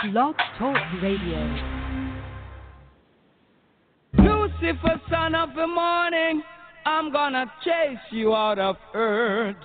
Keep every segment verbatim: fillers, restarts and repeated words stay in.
Blog Talk Radio. Lucifer, son of the morning, I'm gonna chase you out of earth.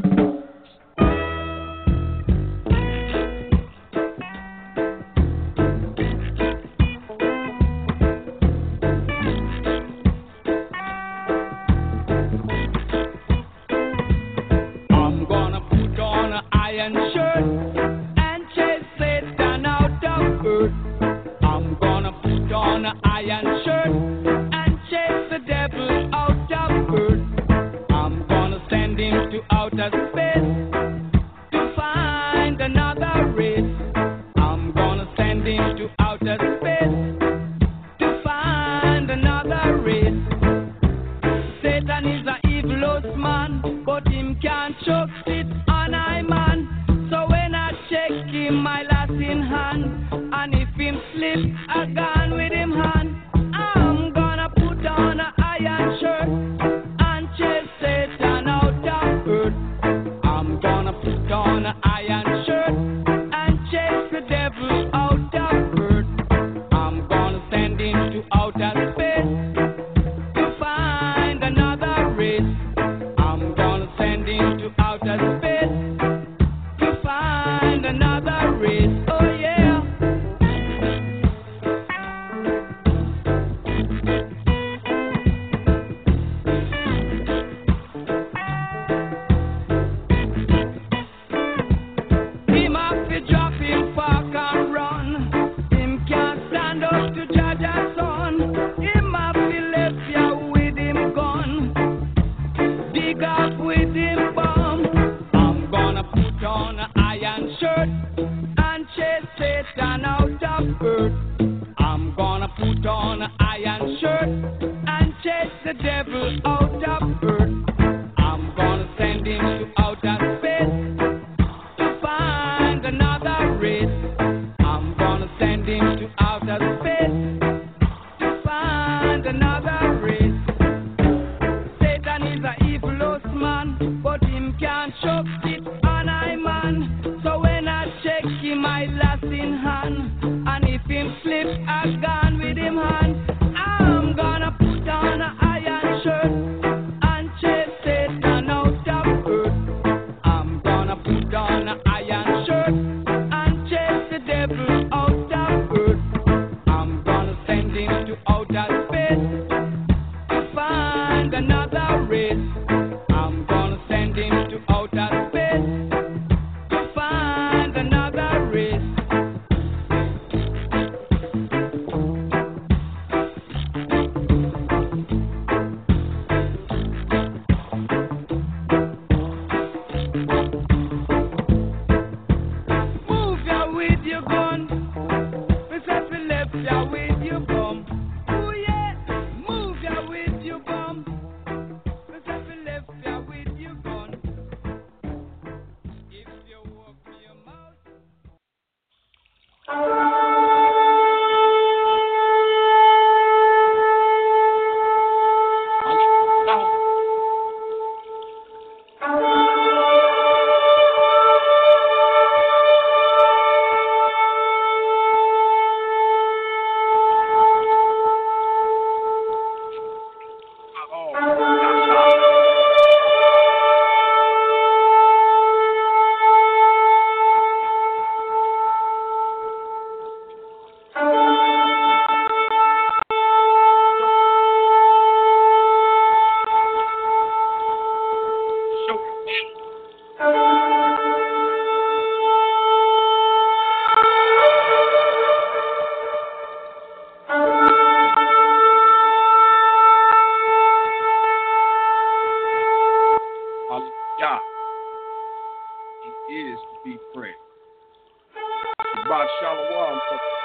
I'm gonna put on an iron shirt and chase Satan out of earth. I'm gonna put on an iron shirt and chase the devil out of earth. I'm gonna send him to outer space to find another race. I'm gonna send him to outer space to find another race. Satan is a evilous man, but him can't choke it on I man. So when I check him, my last in hand, and if him slip, I gone with him hand. I'm gonna put on an iron shirt and chase Satan out of earth. I'm gonna put on an iron shirt and chase the devil out of earth. I'm gonna send him to outer space to find another race. I'm gonna send him to outer space to find another race. Oh yeah. Him have to drop him park and run. Him can't stand up to judge a son. Him have to left ya with him gun. Dig up with him bum. I'm gonna put on an iron shirt and chase Satan out of earth. I'm gonna put on an iron shirt and chase the devil out of earth. I'm gonna send him to outer space to find another race. I'm gonna send him to outer space to find another race. Satan is a evilous man, but him can't choke it on I man. So when I check him, I last in hand, and if him slip, I gone with him hand. I'm gonna put on an iron shirt and chase Satan out of earth. I'm gonna put on an iron shirt and chase the devil out of earth. I'm gonna send him to outer space to find another race. I'm gonna send him to outer space to find another race. Move ya with your gun. We said we left ya with your bum. Oh yeah, move ya with your bum. We said we left ya with your gun. If you walk me your mouth. Hallelujah. He is to be praised. Shabbat Shalom.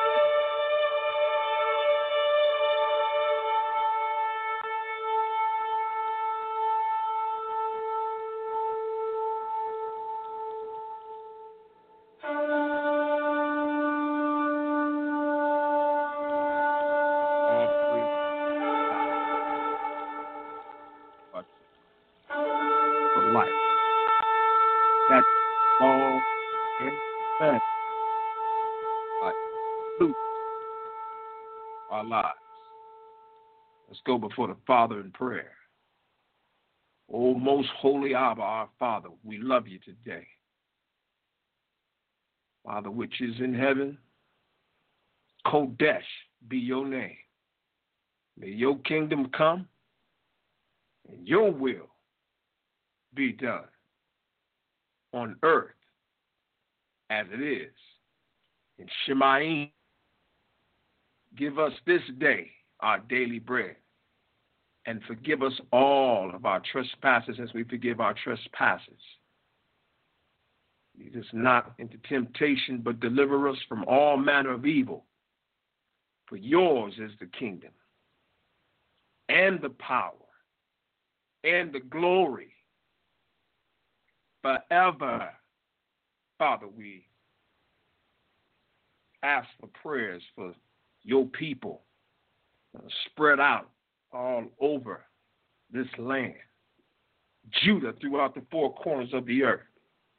For life. That's long and fast. Life. loose our lives. Let's go before the Father in prayer. O most holy Abba, our Father, we love you today. Father, which is in heaven, Kodesh be your name. May your kingdom come and your will be done on earth as it is in Shemaim. Give us this day our daily bread, and forgive us all of our trespasses as we forgive our trespassers. Lead us not into temptation, but deliver us from all manner of evil. For yours is the kingdom, and the power, and the glory, forever. Father, we ask for prayers for your people uh, spread out all over this land, Judah, throughout the four corners of the earth.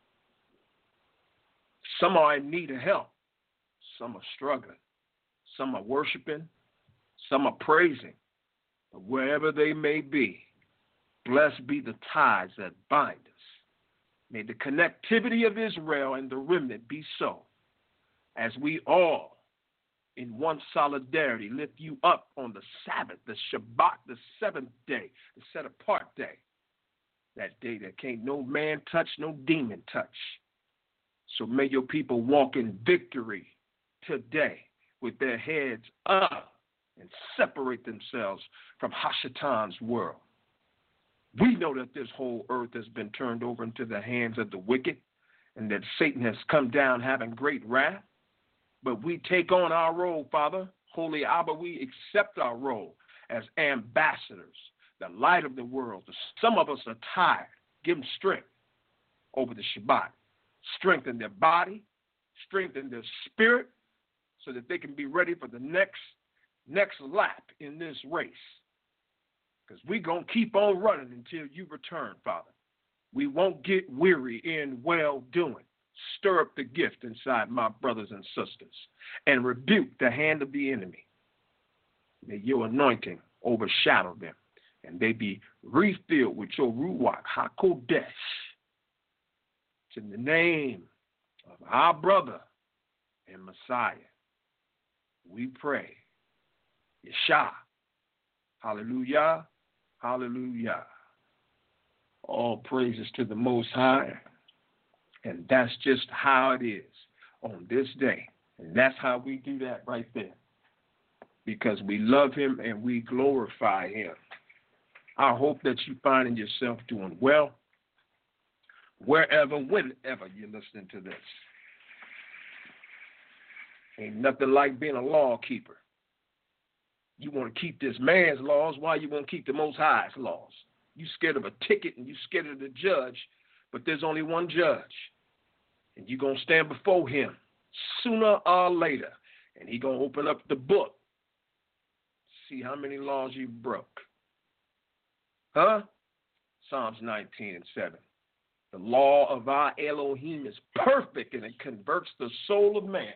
Some are in need of help. Some are struggling. Some are worshiping. Some are praising. But wherever they may be, blessed be the ties that bind us. May the connectivity of Israel and the remnant be so, as we all in one solidarity lift you up on the Sabbath, the Shabbat, the seventh day, the set-apart day, that day that can't no man touch, no demon touch. So may your people walk in victory today with their heads up and separate themselves from Hashatan's world. We know that this whole earth has been turned over into the hands of the wicked, and that Satan has come down having great wrath. But we take on our role, Father, Holy Abba. We accept our role as ambassadors, the light of the world. Some of us are tired. Give them strength over the Shabbat. Strengthen their body, strengthen their spirit, so that they can be ready for the next next lap in this race. Because we're going to keep on running until you return, Father. We won't get weary in well-doing. Stir up the gift inside my brothers and sisters and rebuke the hand of the enemy. May your anointing overshadow them and they be refilled with your Ruach HaKodesh. It's in the name of our brother and Messiah we pray. Yeshua. Hallelujah. Hallelujah. All praises to the Most High. And that's just how it is on this day. And that's how we do that right there. Because we love him and we glorify him. I hope that you find yourself doing well wherever, whenever you're listening to this. Ain't nothing like being a law keeper. You want to keep this man's laws, why you want to keep the Most High's laws? You scared of a ticket and you scared of the judge, but there's only one judge. And you're going to stand before him sooner or later. And he's going to open up the book. See how many laws you broke. Huh? Psalms nineteen and seven. The law of our Elohim is perfect and it converts the soul of man.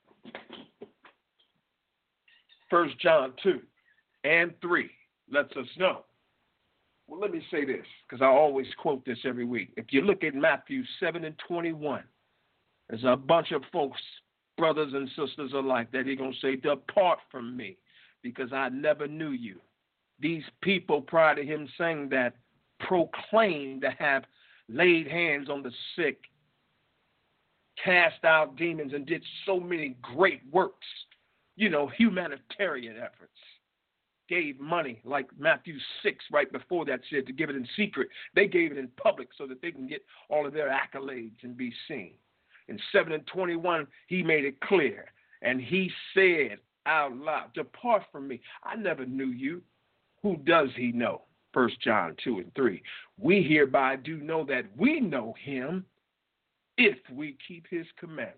First John two and three lets us know. Well, let me say this, because I always quote this every week. If you look at Matthew seven and twenty-one, there's a bunch of folks, brothers and sisters alike, that he's going to say, depart from me, because I never knew you. These people prior to him saying that proclaimed to have laid hands on the sick, cast out demons, and did so many great works, you know, humanitarian efforts. Gave money, like Matthew six right before that said to give it in secret. They gave it in public so that they can get all of their accolades and be seen. In seven and twenty-one, he made it clear, and he said out loud, depart from me. I never knew you. Who does he know? First John two and three. We hereby do know that we know him if we keep his commandments.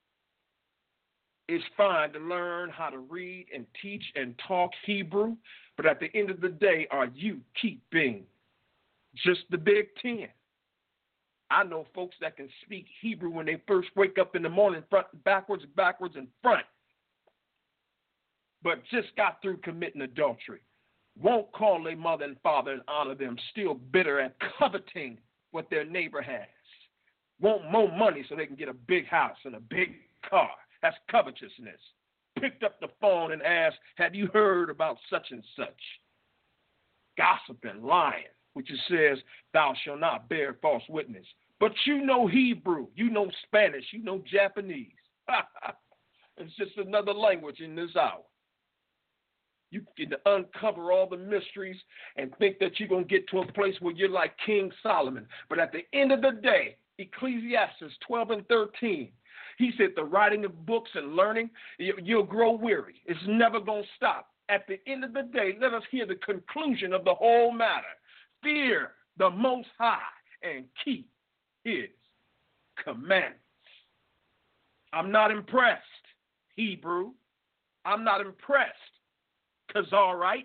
It's fine to learn how to read and teach and talk Hebrew, but at the end of the day, are you keeping just the Big Ten? I know folks that can speak Hebrew when they first wake up in the morning, front and backwards, backwards and front. but just got through committing adultery, won't call their mother and father and honor them, still bitter at coveting what their neighbor has, want more money so they can get a big house and a big car. That's covetousness. Picked up the phone and asked, have you heard about such and such? Gossiping, lying, which it says, thou shalt not bear false witness. But you know Hebrew, you know Spanish, you know Japanese. It's just another language in this hour. You can uncover all the mysteries and think that you're going to get to a place where you're like King Solomon. But at the end of the day, Ecclesiastes twelve and thirteen, he said the writing of books and learning, you'll grow weary. It's never going to stop. At the end of the day, let us hear the conclusion of the whole matter. Fear the Most High and keep his commandments. I'm not impressed, Hebrew. I'm not impressed, Khazarite,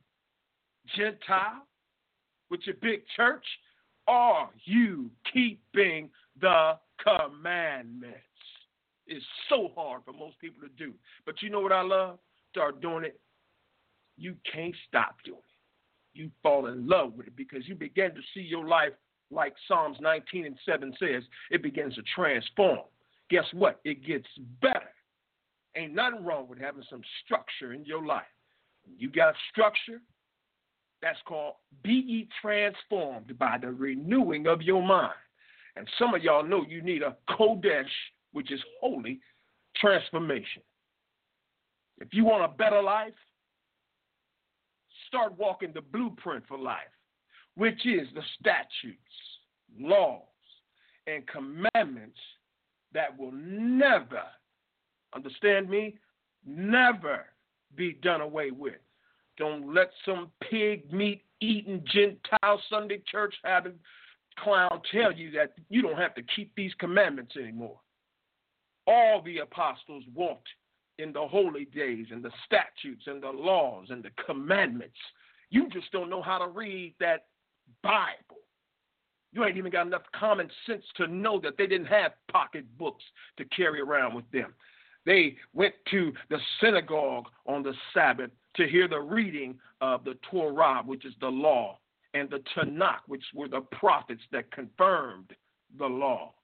Gentile, with your big church. Are you keeping the commandments? It's so hard for most people to do. But you know what I love? Start doing it. You can't stop doing it. You fall in love with it because you begin to see your life like Psalms nineteen and seven says. It begins to transform. Guess what? It gets better. Ain't nothing wrong with having some structure in your life. You got structure. That's called be ye transformed by the renewing of your mind. And some of y'all know you need a Kodesh, which is holy transformation. If you want a better life, start walking the blueprint for life, which is the statutes, laws, and commandments that will never, understand me, never be done away with. Don't let some pig meat eating Gentile Sunday church having clown tell you that you don't have to keep these commandments anymore. All the apostles walked in the holy days and the statutes and the laws and the commandments. You just don't know how to read that Bible. You ain't even got enough common sense to know that they didn't have pocket books to carry around with them. They went to the synagogue on the Sabbath to hear the reading of the Torah, which is the law, and the Tanakh, which were the prophets that confirmed the law.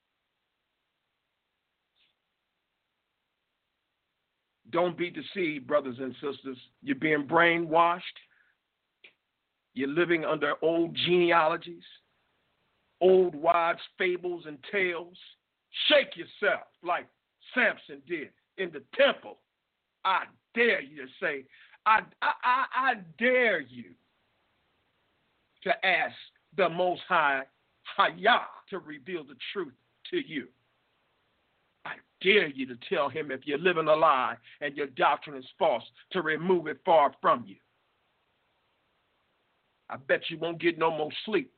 Don't be deceived, brothers and sisters. You're being brainwashed. You're living under old genealogies, old wives' fables and tales. Shake yourself like Samson did in the temple. I dare you to say, I, I, I, I dare you to ask the Most High, Hayah, to reveal the truth to you. I dare you to tell him if you're living a lie and your doctrine is false, to remove it far from you. I bet you won't get no more sleep.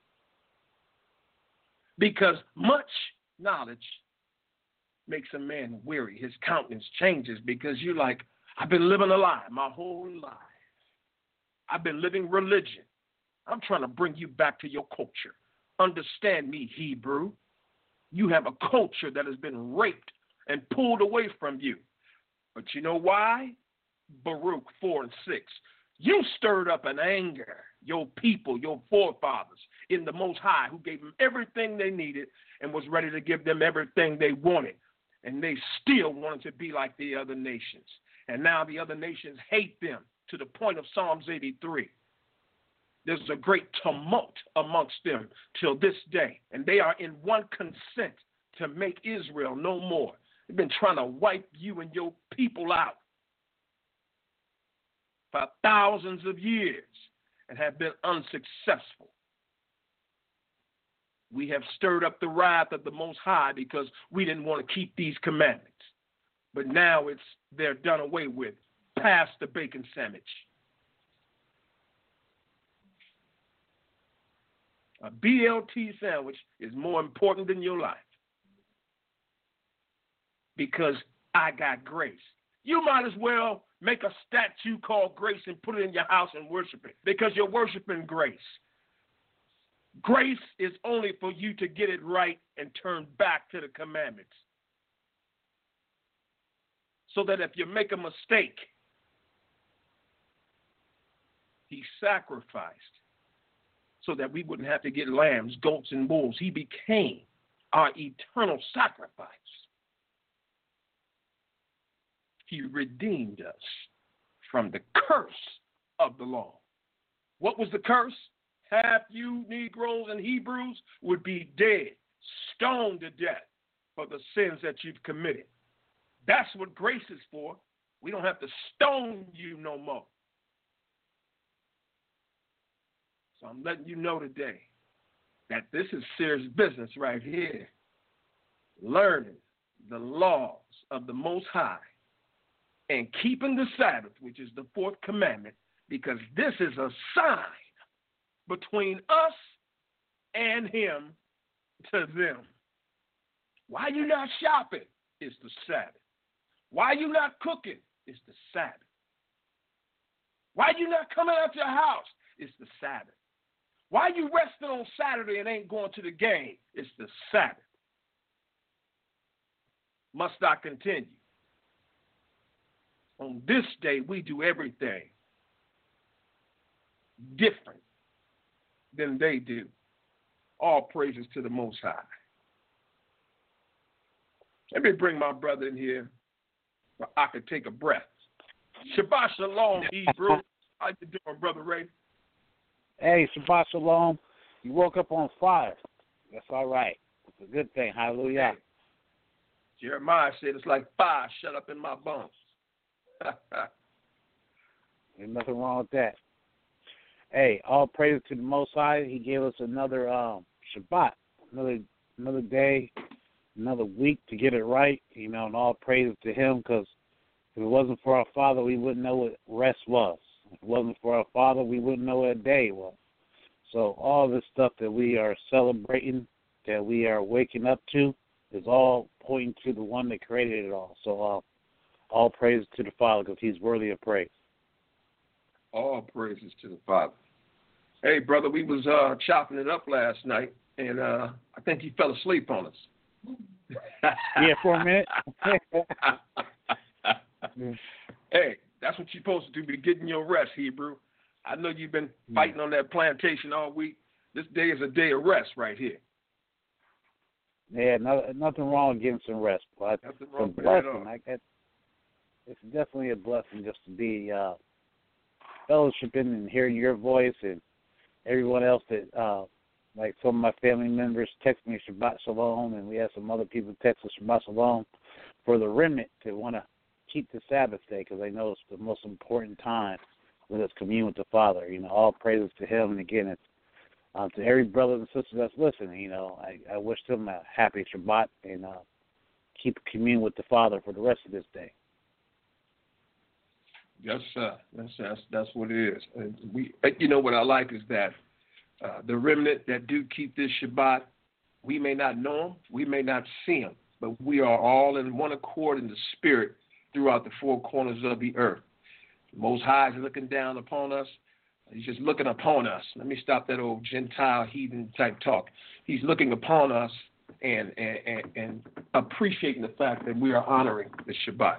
Because much knowledge makes a man weary. His countenance changes because you're like, I've been living a lie my whole life. I've been living religion. I'm trying to bring you back to your culture. Understand me, Hebrew. You have a culture that has been raped and pulled away from you. But you know why? Baruch four and six. You stirred up an anger, your people, your forefathers, in the Most High, who gave them everything they needed and was ready to give them everything they wanted. And they still wanted to be like the other nations. And now the other nations hate them to the point of Psalms eighty-three. There's a great tumult amongst them till this day. And they are in one consent to make Israel no more. They've been trying to wipe you and your people out for thousands of years and have been unsuccessful. We have stirred up the wrath of the Most High because we didn't want to keep these commandments. But now it's they're done away with, past the bacon sandwich. A B L T sandwich is more important than your life because I got grace. You might as well make a statue called grace and put it in your house and worship it because you're worshiping grace. Grace is only for you to get it right and turn back to the commandments. So that if you make a mistake, He sacrificed so that we wouldn't have to get lambs, goats, and bulls. He became our eternal sacrifice. He redeemed us from the curse of the law. What was the curse? Half you Negroes and Hebrews would be dead, stoned to death for the sins that you've committed. That's what grace is for. We don't have to stone you no more. So I'm letting you know today that this is serious business right here. Learning the laws of the Most High and keeping the Sabbath, which is the fourth commandment, because this is a sign between us and him to them. Why you not shopping? It's the Sabbath. Why you not cooking? It's the Sabbath. Why you not coming out your house? It's the Sabbath. Why you resting on Saturday and ain't going to the game? It's the Sabbath. Must I continue? On this day, we do everything different than they do. All praises to the Most High. Let me bring my brother in here so I could take a breath. Shabbat Shalom, Hebrew. How you doing, Brother Ray? Hey, Shabbat Shalom. You woke up on fire. That's all right. It's a good thing. Hallelujah. Jeremiah said it's like fire shut up in my bones. There's nothing wrong with that. Hey, all praise to the Most High. He gave us another um, Shabbat, another another day, another week to get it right. You know, and all praise to Him, because if it wasn't for our Father, we wouldn't know what rest was. If it wasn't for our Father, we wouldn't know what a day was. So all this stuff that we are celebrating, that we are waking up to, is all pointing to the one that created it all. So uh, all praise to the Father, because He's worthy of praise. All praises to the Father. Hey, brother, we was uh, chopping it up last night, and uh, I think you fell asleep on us. Yeah, for a minute. Hey, that's what you're supposed to do, be getting your rest, Hebrew. I know you've been fighting on that plantation all week. This day is a day of rest right here. Yeah, no, nothing wrong with getting some rest. But Nothing wrong it's with a it at blessing. all. Like that, it's definitely a blessing just to be uh, fellowshipping and hearing your voice, and everyone else that, uh, like some of my family members text me Shabbat Shalom, and we have some other people text us Shabbat Shalom for the remnant to want to keep the Sabbath day, because they know it's the most important time with us commune with the Father. You know, all praises to Him. And again, it's uh, to every brother and sister that's listening. You know, I, I wish them a happy Shabbat, and uh, keep commune with the Father for the rest of this day. Yes, sir. That's that's that's what it is. And we, you know, what I like is that uh, the remnant that do keep this Shabbat, we may not know them, we may not see them, but we are all in one accord in the Spirit throughout the four corners of the earth. The Most High is looking down upon us. He's just looking upon us. Let me stop that old Gentile heathen type talk. He's looking upon us and and, and, and appreciating the fact that we are honoring the Shabbat.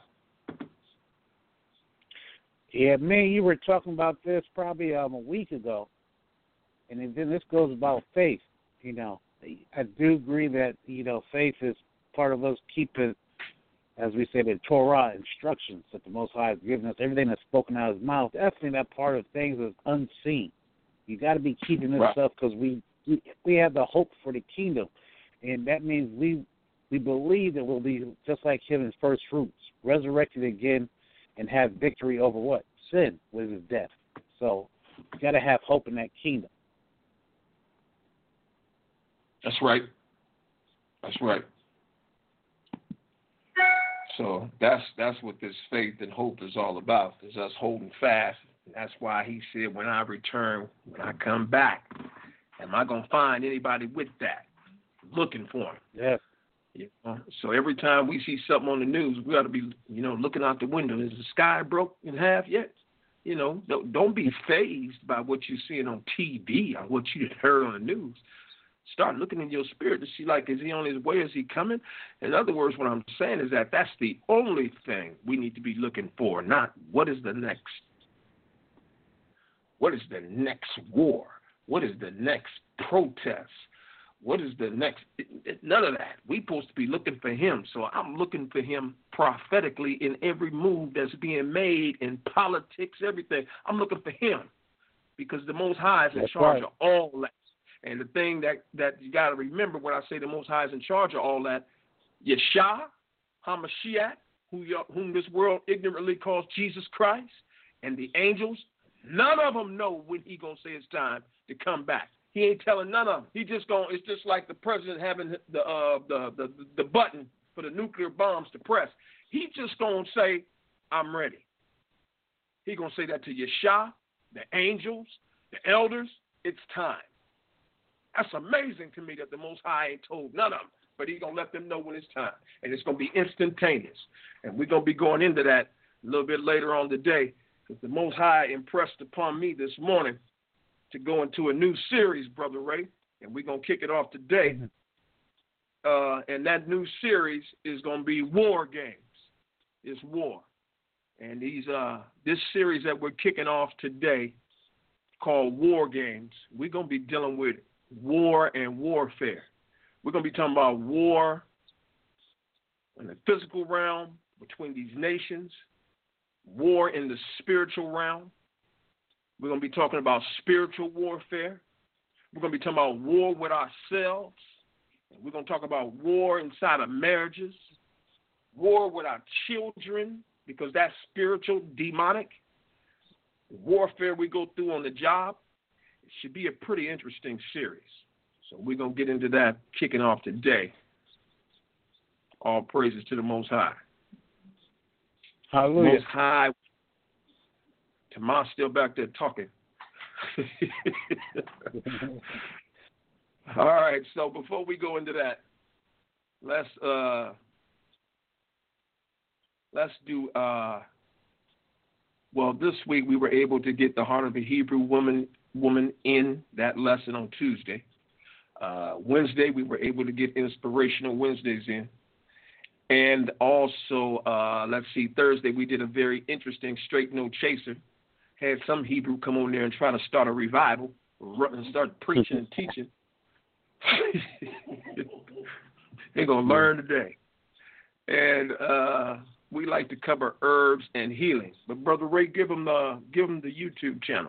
Yeah, man, you were talking about this probably um, a week ago, and then this goes about faith. You know, I do agree that, you know, faith is part of us keeping, as we say, the Torah instructions that the Most High has given us, everything that's spoken out of His mouth. Definitely that part of things is unseen. You got to be keeping this Right. stuff, because we, we we have the hope for the kingdom, and that means we we believe that we'll be just like Him in His first fruits, resurrected again, and have victory over what? Sin, which is death. So you got to have hope in that kingdom. That's right. That's right. So that's that's what this faith and hope is all about, is us holding fast. And that's why He said, when I return, when I come back, am I going to find anybody with that? Looking for Him. Yes. You know? So every time we see something on the news, we ought to be, you know, looking out the window. Is the sky broke in half yet? You know, don't, don't be fazed by what you're seeing on T V or what you heard on the news. Start looking in your spirit to see, like, is He on His way? Is He coming? In other words, what I'm saying is that that's the only thing we need to be looking for, not what is the next. What is the next war? What is the next protest? What is the next? None of that. We're supposed to be looking for him. So I'm looking for him prophetically in every move that's being made in politics, everything. I'm looking for him because the Most High is in That's charge right. of all that. And the thing that, that you got to remember when I say the Most High is in charge of all that, Yeshua, HaMashiach, who, whom this world ignorantly calls Jesus Christ, and the angels, none of them know when he going to say it's time to come back. He ain't telling none of them. He just going. It's just like the president having the uh, the, the the button for the nuclear bombs to press. He just going to say, "I'm ready." He going to say that to Yeshua, the angels, the elders. It's time. That's amazing to me that the Most High ain't told none of them, but he's going to let them know when it's time, and it's going to be instantaneous. And we're going to be going into that a little bit later on today, because the Most High impressed upon me this morning to go into a new series, Brother Ray, and we're going to kick it off today. Uh, and that new series is going to be War Games. It's war. And these uh, this series that we're kicking off today, called War Games, we're going to be dealing with war and warfare. We're going to be talking about war in the physical realm between these nations, war in the spiritual realm. We're going to be talking about spiritual warfare. We're going to be talking about war with ourselves. We're going to talk about war inside of marriages, war with our children, because that's spiritual, demonic. The warfare we go through on the job. It should be a pretty interesting series. So we're going to get into that kicking off today. All praises to the Most High. Hallelujah. Most High. Tamar's still back there talking. All right, so before we go into that, let's uh, let's do. Uh, well, this week we were able to get the Heart of a Hebrew Woman woman in that lesson on Tuesday. Uh, Wednesday we were able to get Inspirational Wednesdays in, and also uh, let's see, Thursday we did a very interesting Straight No Chaser. Had some Hebrew come on there and try to start a revival and start preaching and teaching. They're going to learn today. And uh, we like to cover herbs and healing. But, Brother Ray, give them the, give them the YouTube channel.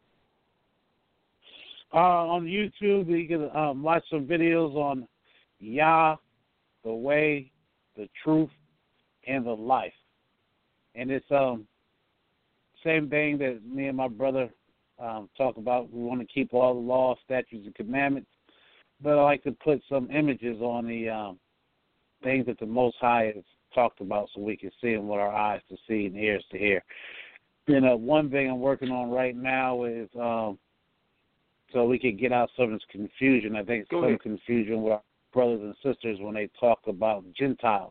Uh, on YouTube, you can um, watch some videos on Yah, the way, the truth, and the life. And it's um same thing that me and my brother um, talk about. We want to keep all the laws, statutes, and commandments, but I like to put some images on the um, things that the Most High has talked about so we can see them with our eyes to see and ears to hear. You know, one thing I'm working on right now is um, so we can get out some of this confusion. I think Go some ahead. confusion with our brothers and sisters when they talk about Gentiles.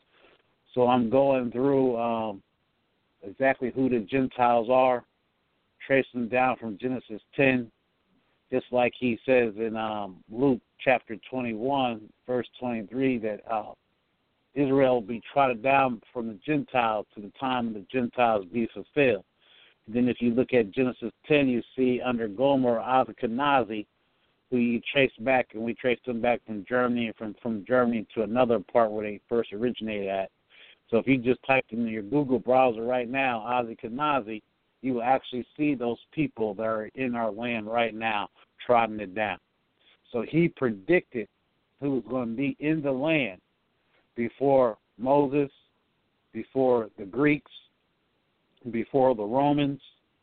So I'm going through um, exactly who the Gentiles are, tracing them down from Genesis ten, just like he says in um, Luke chapter twenty-one, verse twenty-three, that uh, Israel will be trodden down from the Gentiles to the time the Gentiles be fulfilled. And then if you look at Genesis ten, you see under Gomer, Ashkenazi, who you trace back, and we trace them back from Germany, and from, from Germany to another part where they first originated at. So if you just type in your Google browser right now, Ashkenazi, you will actually see those people that are in our land right now trotting it down. So he predicted who was going to be in the land before Moses, before the Greeks, before the Romans,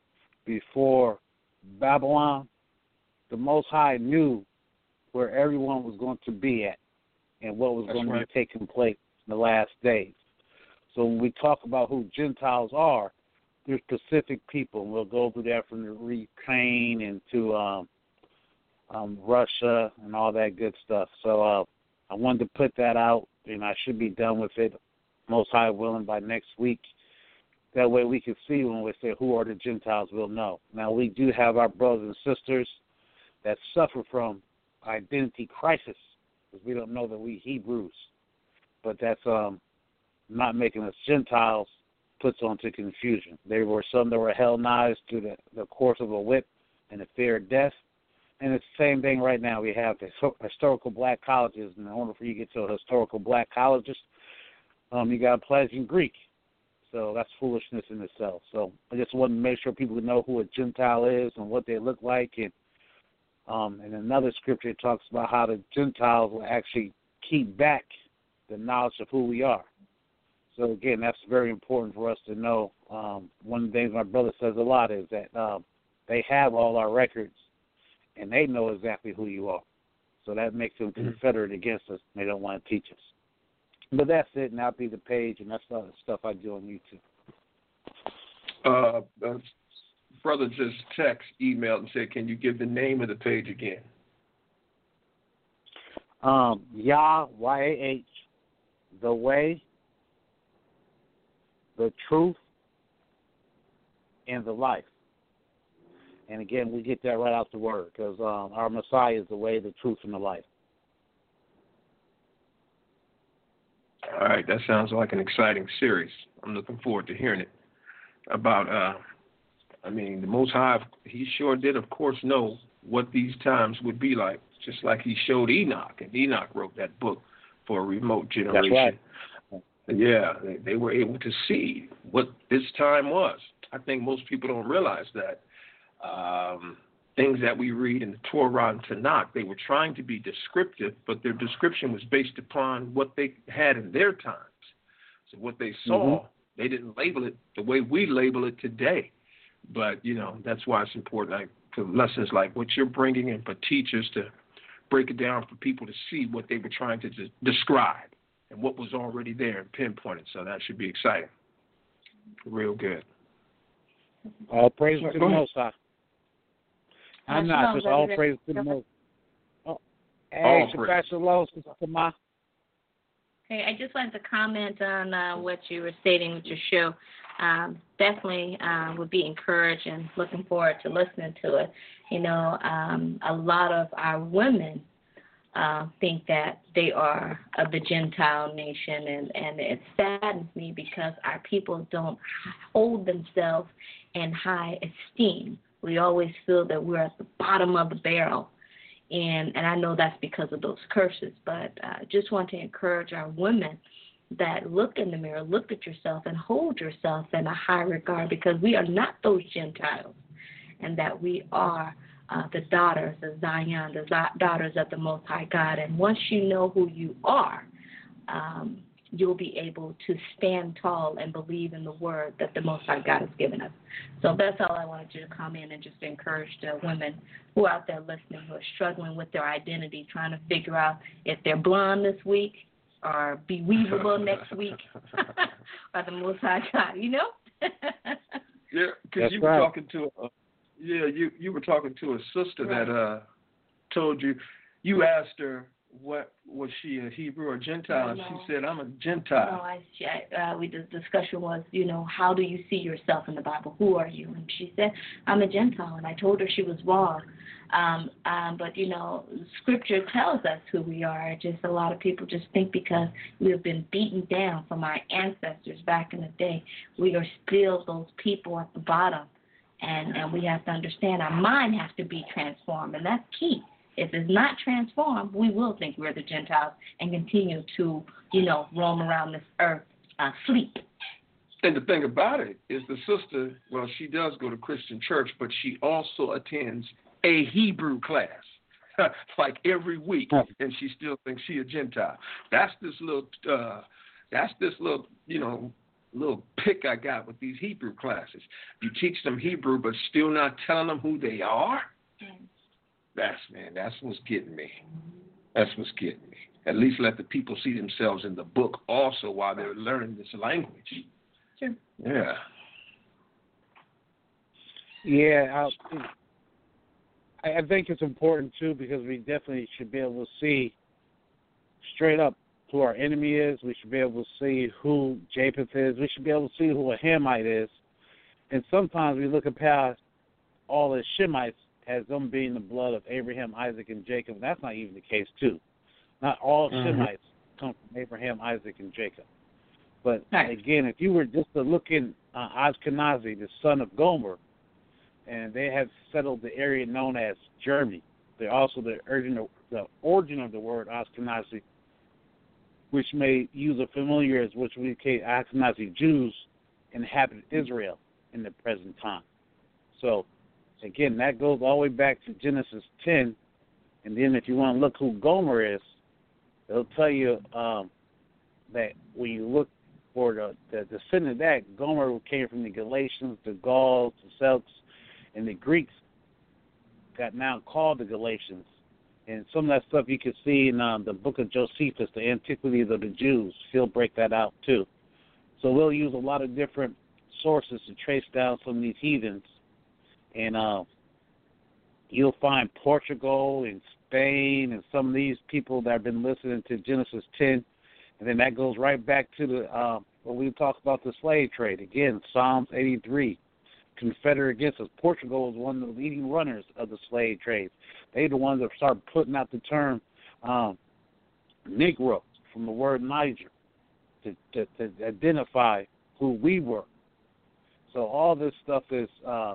before Babylon. The Most High knew where everyone was going to be at and what was That's going right. to be taking place in the last days. So when we talk about who Gentiles are, they're specific people. We'll go through that from the Ukraine and to um, um, Russia and all that good stuff. So uh, I wanted to put that out, and I should be done with it, Most High willing, by next week. That way we can see when we say who are the Gentiles, we'll know. Now, we do have our brothers and sisters that suffer from identity crisis because we don't know that we Hebrews. But that's um, not making us Gentiles, puts on to confusion. There were some that were held knives through the, the course of a whip and the fear of death. And it's the same thing right now. We have the historical black colleges, and in order for you to get to a historical black colleges, um, you got to pledge in Greek. So that's foolishness in itself. So I just wanted to make sure people know who a Gentile is and what they look like. And um, and another scripture talks about how the Gentiles will actually keep back the knowledge of who we are. So, again, that's very important for us to know. Um, one of the things my brother says a lot is that um, they have all our records, and they know exactly who you are. So that makes them mm-hmm. confederate against us. They don't want to teach us. But that's it, and that'll be the page, and that's all the stuff I do on YouTube. Uh, uh, brother just text, emailed, and said, can you give the name of the page again? Um, Yah, Y A H, The Way, The Truth, and the Life. And again, we get that right out the word, because um, our Messiah is the way, the truth, and the life. All right, that sounds like an exciting series. I'm looking forward to hearing it. About, uh, I mean, the Most High, he sure did, of course, know what these times would be like, just like he showed Enoch, and Enoch wrote that book for a remote generation. That's right. Yeah, they, they were able to see what this time was. I think most people don't realize that. Um, things that we read in the Torah and Tanakh, they were trying to be descriptive, but their description was based upon what they had in their times. So what they saw, mm-hmm. they didn't label it the way we label it today. But, you know, that's why it's important, like, for lessons like what you're bringing in for teachers to break it down for people to see what they were trying to de- describe and what was already there and pinpointed. So that should be exciting. Real good. All praise to the Most High. I'm not, just all praise to the Most High. Oh, hey, Shabbat Shalom, Sister Kama. Hey, I just wanted to comment on uh, what you were stating with your show. Um, definitely uh, would be encouraged and looking forward to listening to it. You know, um, a lot of our women uh, think that they are of the Gentile nation, and, and it saddens me because our people don't hold themselves in high esteem. We always feel that we're at the bottom of the barrel, and, and I know that's because of those curses, but I uh, just want to encourage our women that look in the mirror, look at yourself, and hold yourself in a high regard, because we are not those Gentiles, and that we are uh, the daughters of Zion, the Z- daughters of the Most High God. And once you know who you are, um, you'll be able to stand tall and believe in the word that the Most High God has given us. So that's all I wanted you to come in and just encourage the women who are out there listening, who are struggling with their identity, trying to figure out if they're blonde this week, or be weavable next week, by the Most High God, you know? Yeah, because you were right. talking to a, yeah, you you were talking to a sister right. that uh told you, you asked her, what was she, a Hebrew or Gentile? And she said, I'm a Gentile. No, I, she, uh, we, the discussion was, you know, how do you see yourself in the Bible? Who are you? And she said, I'm a Gentile. And I told her she was wrong. Um, um, but, you know, Scripture tells us who we are. Just a lot of people just think because we have been beaten down from our ancestors back in the day, we are still those people at the bottom. And, and we have to understand our mind has to be transformed, and that's key. If it's not transformed, we will think we're the Gentiles and continue to, you know, roam around this earth, uh, sleep. And the thing about it is the sister, well, she does go to Christian church, but she also attends a Hebrew class, like every week, and she still thinks she a Gentile. That's this little, uh, that's this little, you know, little pick I got with these Hebrew classes. You teach them Hebrew, but still not telling them who they are. Mm. That's, man, that's what's getting me. That's what's getting me. At least let the people see themselves in the book also while they're learning this language. Sure. Yeah. Yeah, I, I think it's important, too, because we definitely should be able to see straight up who our enemy is. We should be able to see who Japheth is. We should be able to see who a Hamite is. And sometimes we look past all the Shemites as them being the blood of Abraham, Isaac, and Jacob. That's not even the case, too. Not all mm-hmm. Shemites come from Abraham, Isaac, and Jacob. But right. again, if you were just to look in uh, Ashkenazi, the son of Gomer, and they have settled the area known as Germany. They're also the origin of, the origin of the word Ashkenazi, which may use a familiar as which we call Ashkenazi Jews inhabit Israel in the present time. So, again, that goes all the way back to Genesis ten. And then if you want to look who Gomer is, it'll tell you um, that when you look for the, the descendant of that, Gomer came from the Galatians, the Gauls, the Celts, and the Greeks got now called the Galatians. And some of that stuff you can see in um, the book of Josephus, the Antiquities of the Jews. He'll break that out too. So we'll use a lot of different sources to trace down some of these heathens. And uh, you'll find Portugal and Spain and some of these people that have been listening to Genesis ten. And then that goes right back to the uh, when we talk about the slave trade. Again, Psalms eighty-three. Confederate against us. Portugal was one of the leading runners of the slave trade. They're the ones that started putting out the term um, Negro from the word Niger to, to, to identify who we were. So all this stuff is uh,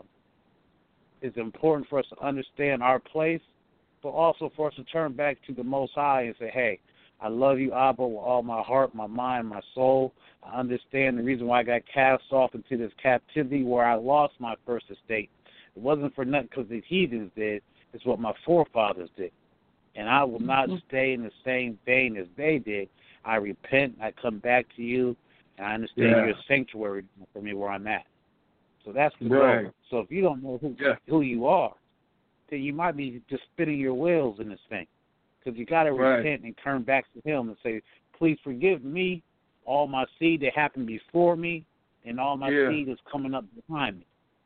is important for us to understand our place, but also for us to turn back to the Most High and say, hey, I love you, Abba, with all my heart, my mind, my soul. I understand the reason why I got cast off into this captivity where I lost my first estate. It wasn't for nothing because the heathens did. It's what my forefathers did. And I will not mm-hmm. stay in the same vein as they did. I repent. I come back to you. And I understand yeah. you're a sanctuary for me where I'm at. So that's the right. goal. So if you don't know who, yeah. who you are, then you might be just spinning your wheels in this thing. Because you got to right. repent and turn back to him and say, please forgive me, all my seed that happened before me, and all my yeah. seed is coming up behind me.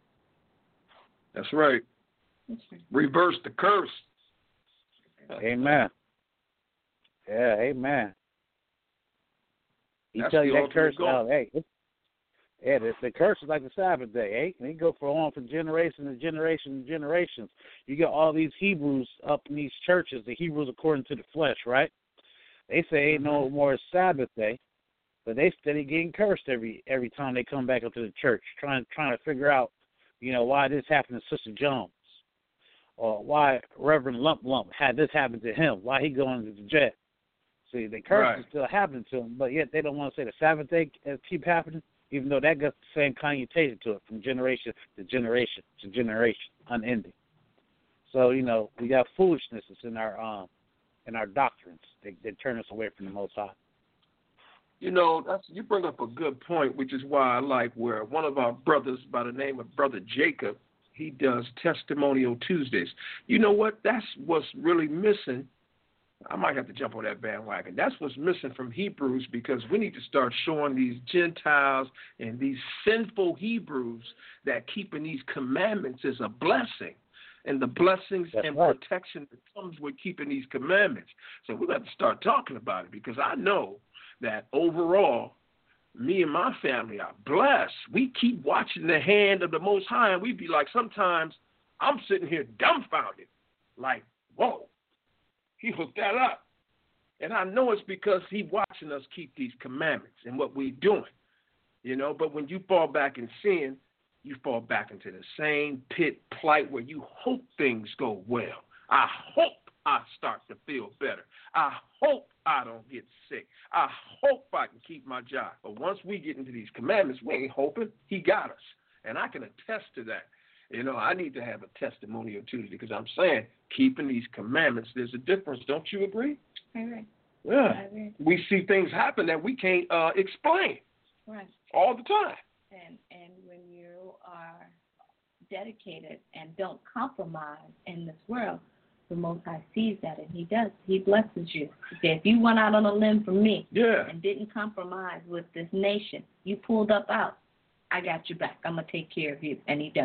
That's right. Reverse the curse. Amen. Yeah, amen. He That's tell you that curse goal. out, hey, it's, yeah, the, the curse is like the Sabbath day, eh? And they go for on for generation and generation and generations. You got all these Hebrews up in these churches, the Hebrews according to the flesh, right? They say ain't no more Sabbath day, but they steady getting cursed every every time they come back up to the church, trying trying to figure out, you know, why this happened to Sister Jones, or why Reverend Lump Lump had this happen to him, why he going to the jet. See, the curse right. is still happening to them, but yet they don't want to say the Sabbath day keep happening. Even though that got the same connotation to it from generation to generation to generation, unending. So, you know, we got foolishness in our um, in our doctrines. They, they turn us away from the Most High. You know, that's, you bring up a good point, which is why I like where one of our brothers by the name of Brother Jacob, he does Testimonial Tuesdays. You know what? That's what's really missing. I might have to jump on that bandwagon. That's what's missing from Hebrews, because we need to start showing these Gentiles and these sinful Hebrews that keeping these commandments is a blessing, and the blessings That's and right. protection that comes with keeping these commandments. So we got to start talking about it, because I know that overall, me and my family are blessed. We keep watching the hand of the Most High, and we be like, sometimes I'm sitting here dumbfounded, like, whoa. He hooked that up. And I know it's because he's watching us keep these commandments and what we're doing. You know, but when you fall back in sin, you fall back into the same pit plight where you hope things go well. I hope I start to feel better. I hope I don't get sick. I hope I can keep my job. But once we get into these commandments, we ain't hoping. He got us. And I can attest to that. You know, I need to have a testimonial Tuesday, because I'm saying keeping these commandments, there's a difference. Don't you agree? I agree. Yeah. I agree. We see things happen that we can't uh, explain Right. all the time. And and when you are dedicated and don't compromise in this world, the Most High sees that, and He does. He blesses you. He said, if you went out on a limb for me yeah. and didn't compromise with this nation, you pulled up out, I got you back. I'm going to take care of you. And He does.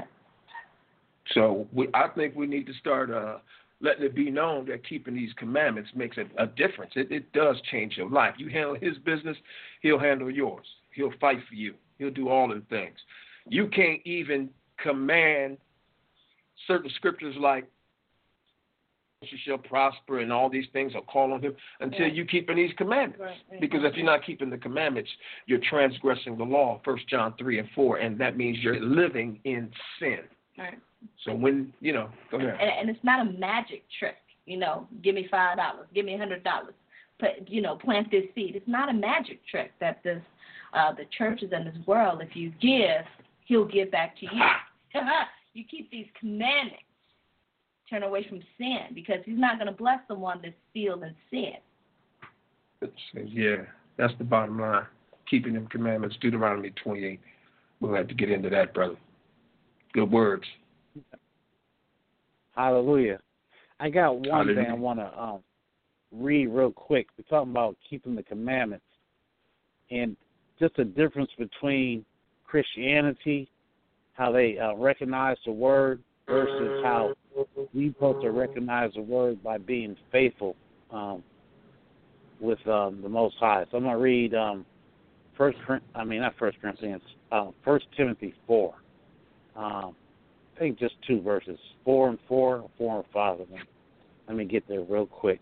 So we, I think we need to start uh, letting it be known that keeping these commandments makes a, a difference. It, it does change your life. You handle His business, He'll handle yours. He'll fight for you. He'll do all of the things. You can't even command certain scriptures like you shall prosper, and all these things, or call on him, until Yeah. you keeping these commandments. Right. Because if you're not keeping the commandments, you're transgressing the law, First John three and four, and that means you're living in sin. Right. So when, you know, go ahead. And, and it's not a magic trick, you know, give me five dollars, give me a hundred dollars, put, you know, plant this seed. It's not a magic trick that this, uh, the churches in this world, if you give, he'll give back to you. You keep these commandments, turn away from sin, because he's not going to bless the one that's still in sin. Yeah, that's the bottom line. Keeping them commandments, Deuteronomy twenty-eight. We'll have to get into that, brother. Good words. Hallelujah. I got one Hallelujah. thing I want to um, read real quick. We're talking about keeping the commandments, and just the difference between Christianity, how they uh, recognize the word, versus how we supposed to recognize the word by being faithful um, with um, the Most High. So I'm gonna read um, First, I mean not First Corinthians, uh, First Timothy four. Um, I think just two verses, four and four, or four and five of them. Let me get there real quick.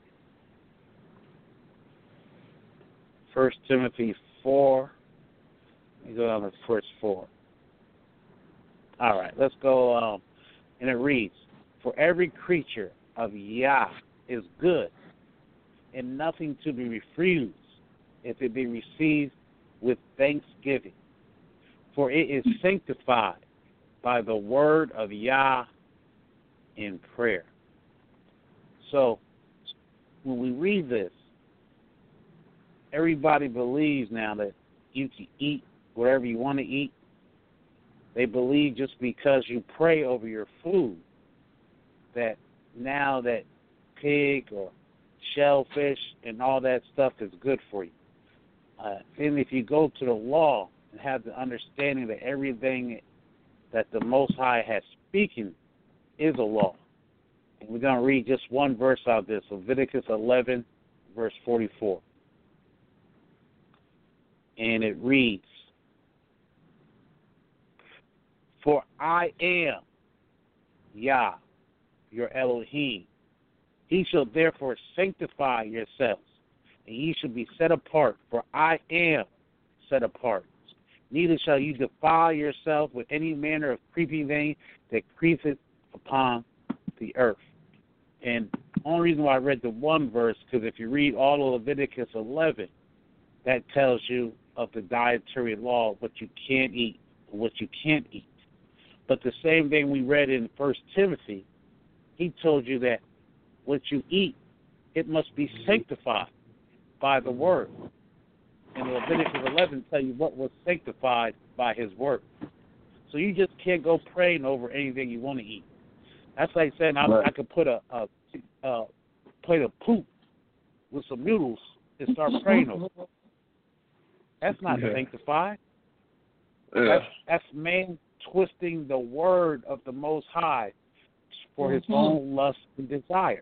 First Timothy four. Let me go down to the first four. All right, let's go. Um, and it reads, "For every creature of Yah is good, and nothing to be refused, if it be received with thanksgiving. For it is sanctified by the word of Yah in prayer." So, when we read this, everybody believes now that you can eat whatever you want to eat. They believe just because you pray over your food that now that pig or shellfish and all that stuff is good for you. Uh, and if you go to the law and have the understanding that everything that the Most High has speaking is a law. And we're going to read just one verse out of this, Leviticus eleven, verse forty-four. And it reads, "For I am Yah, your Elohim. He shall therefore sanctify yourselves, and ye shall be set apart, for I am set apart. Neither shall you defile yourself with any manner of creeping thing that creepeth upon the earth." And the only reason why I read the one verse, because if you read all of Leviticus eleven, that tells you of the dietary law, what you can eat and what you can't eat. But the same thing we read in First Timothy, he told you that what you eat, it must be sanctified by the word. And Leviticus eleven tell you what was sanctified by his word. So you just can't go praying over anything you want to eat. That's like saying I, right. I could put a, a, a plate of poop with some noodles and start praying over it. That's not yeah. sanctified. Yeah. That's, that's man twisting the word of the Most High for his mm-hmm. own lust and desire.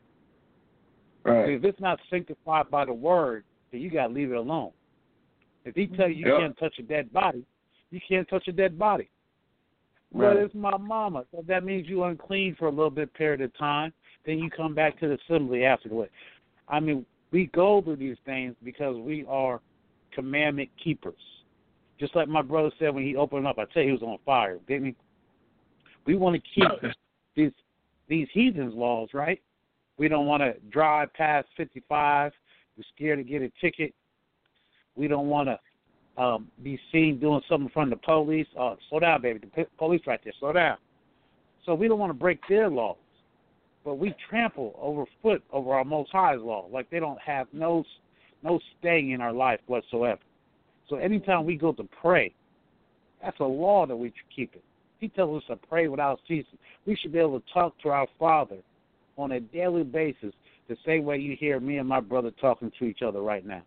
Right. If it's not sanctified by the word, then you got to leave it alone. If he tell you you yep. can't touch a dead body, you can't touch a dead body. Right. But it's my mama. So that means you unclean for a little bit period of time. Then you come back to the assembly afterward. I mean, we go through these things because we are commandment keepers. Just like my brother said when he opened up, I tell you he was on fire, didn't he? We want to keep these these heathens' laws, right? We don't want to drive past fifty-five. We're scared to get a ticket. We don't want to um, be seen doing something in front of the police. Uh, slow down, baby. The police right there. Slow down. So we don't want to break their laws. But we trample over foot over our Most High's law. Like they don't have no, no staying in our life whatsoever. So anytime we go to pray, that's a law that we keep it. He tells us to pray without ceasing. We should be able to talk to our Father on a daily basis the same way you hear me and my brother talking to each other right now.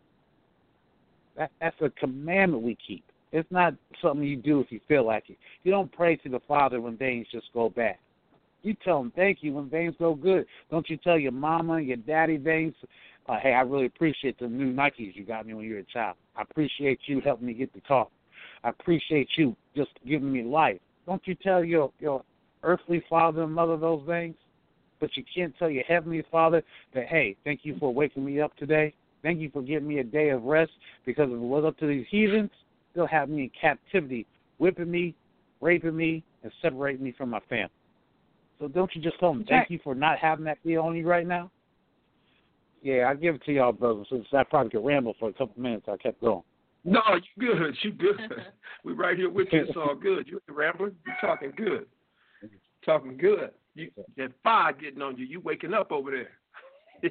That, that's a commandment we keep. It's not something you do if you feel like it. You don't pray to the Father when things just go bad. You tell him thank you when things go good. Don't you tell your mama and your daddy things? Uh, hey, I really appreciate the new Nikes you got me when you were a child. I appreciate you helping me get the car. I appreciate you just giving me life. Don't you tell your, your earthly father and mother those things? but you can't tell your Heavenly Father that, hey, thank you for waking me up today. Thank you for giving me a day of rest, because if it was up to these heathens, they'll have me in captivity, whipping me, raping me, and separating me from my family. So don't you just tell them thank you for not having that be on you right now? Yeah, I give it to y'all, brothers. Since I probably could ramble for a couple minutes, I kept going. No, you good. You good. We right here with you. It's all good. You rambling. You talking good. Talking good. You, that fire getting on you. You waking up over there.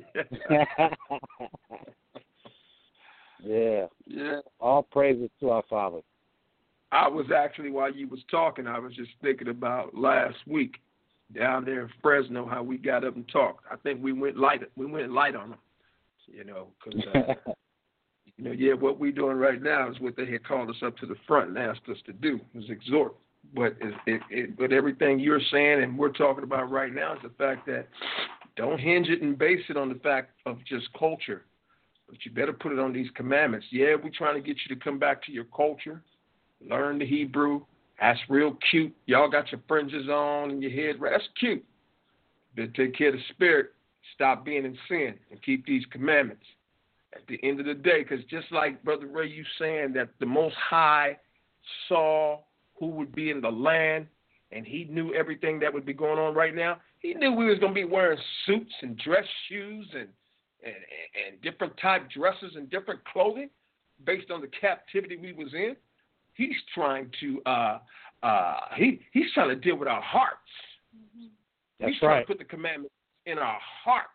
Yeah. Yeah. All praises to our Father. I was actually, while you was talking, I was just thinking about last week down there in Fresno, how we got up and talked. I think we went light. We went light on them, you know, because uh, you know, yeah, what we're doing right now is what they had called us up to the front and asked us to do, was exhort. But it, it, it, but everything you're saying and we're talking about right now is the fact that don't hinge it and base it on the fact of just culture, but you better put it on these commandments. Yeah, we're trying to get you to come back to your culture, learn the Hebrew. That's real cute. Y'all got your fringes on and your head right. That's cute. But take care of the spirit. Stop being in sin and keep these commandments. At the end of the day, because just like Brother Ray, you saying that the Most High saw who would be in the land, and he knew everything that would be going on right now. He knew we was going to be wearing suits and dress shoes and, and, and different type dresses and different clothing based on the captivity we was in. He's trying to uh, uh, he he's trying to deal with our hearts. Mm-hmm. That's he's trying right. to put the commandments in our hearts.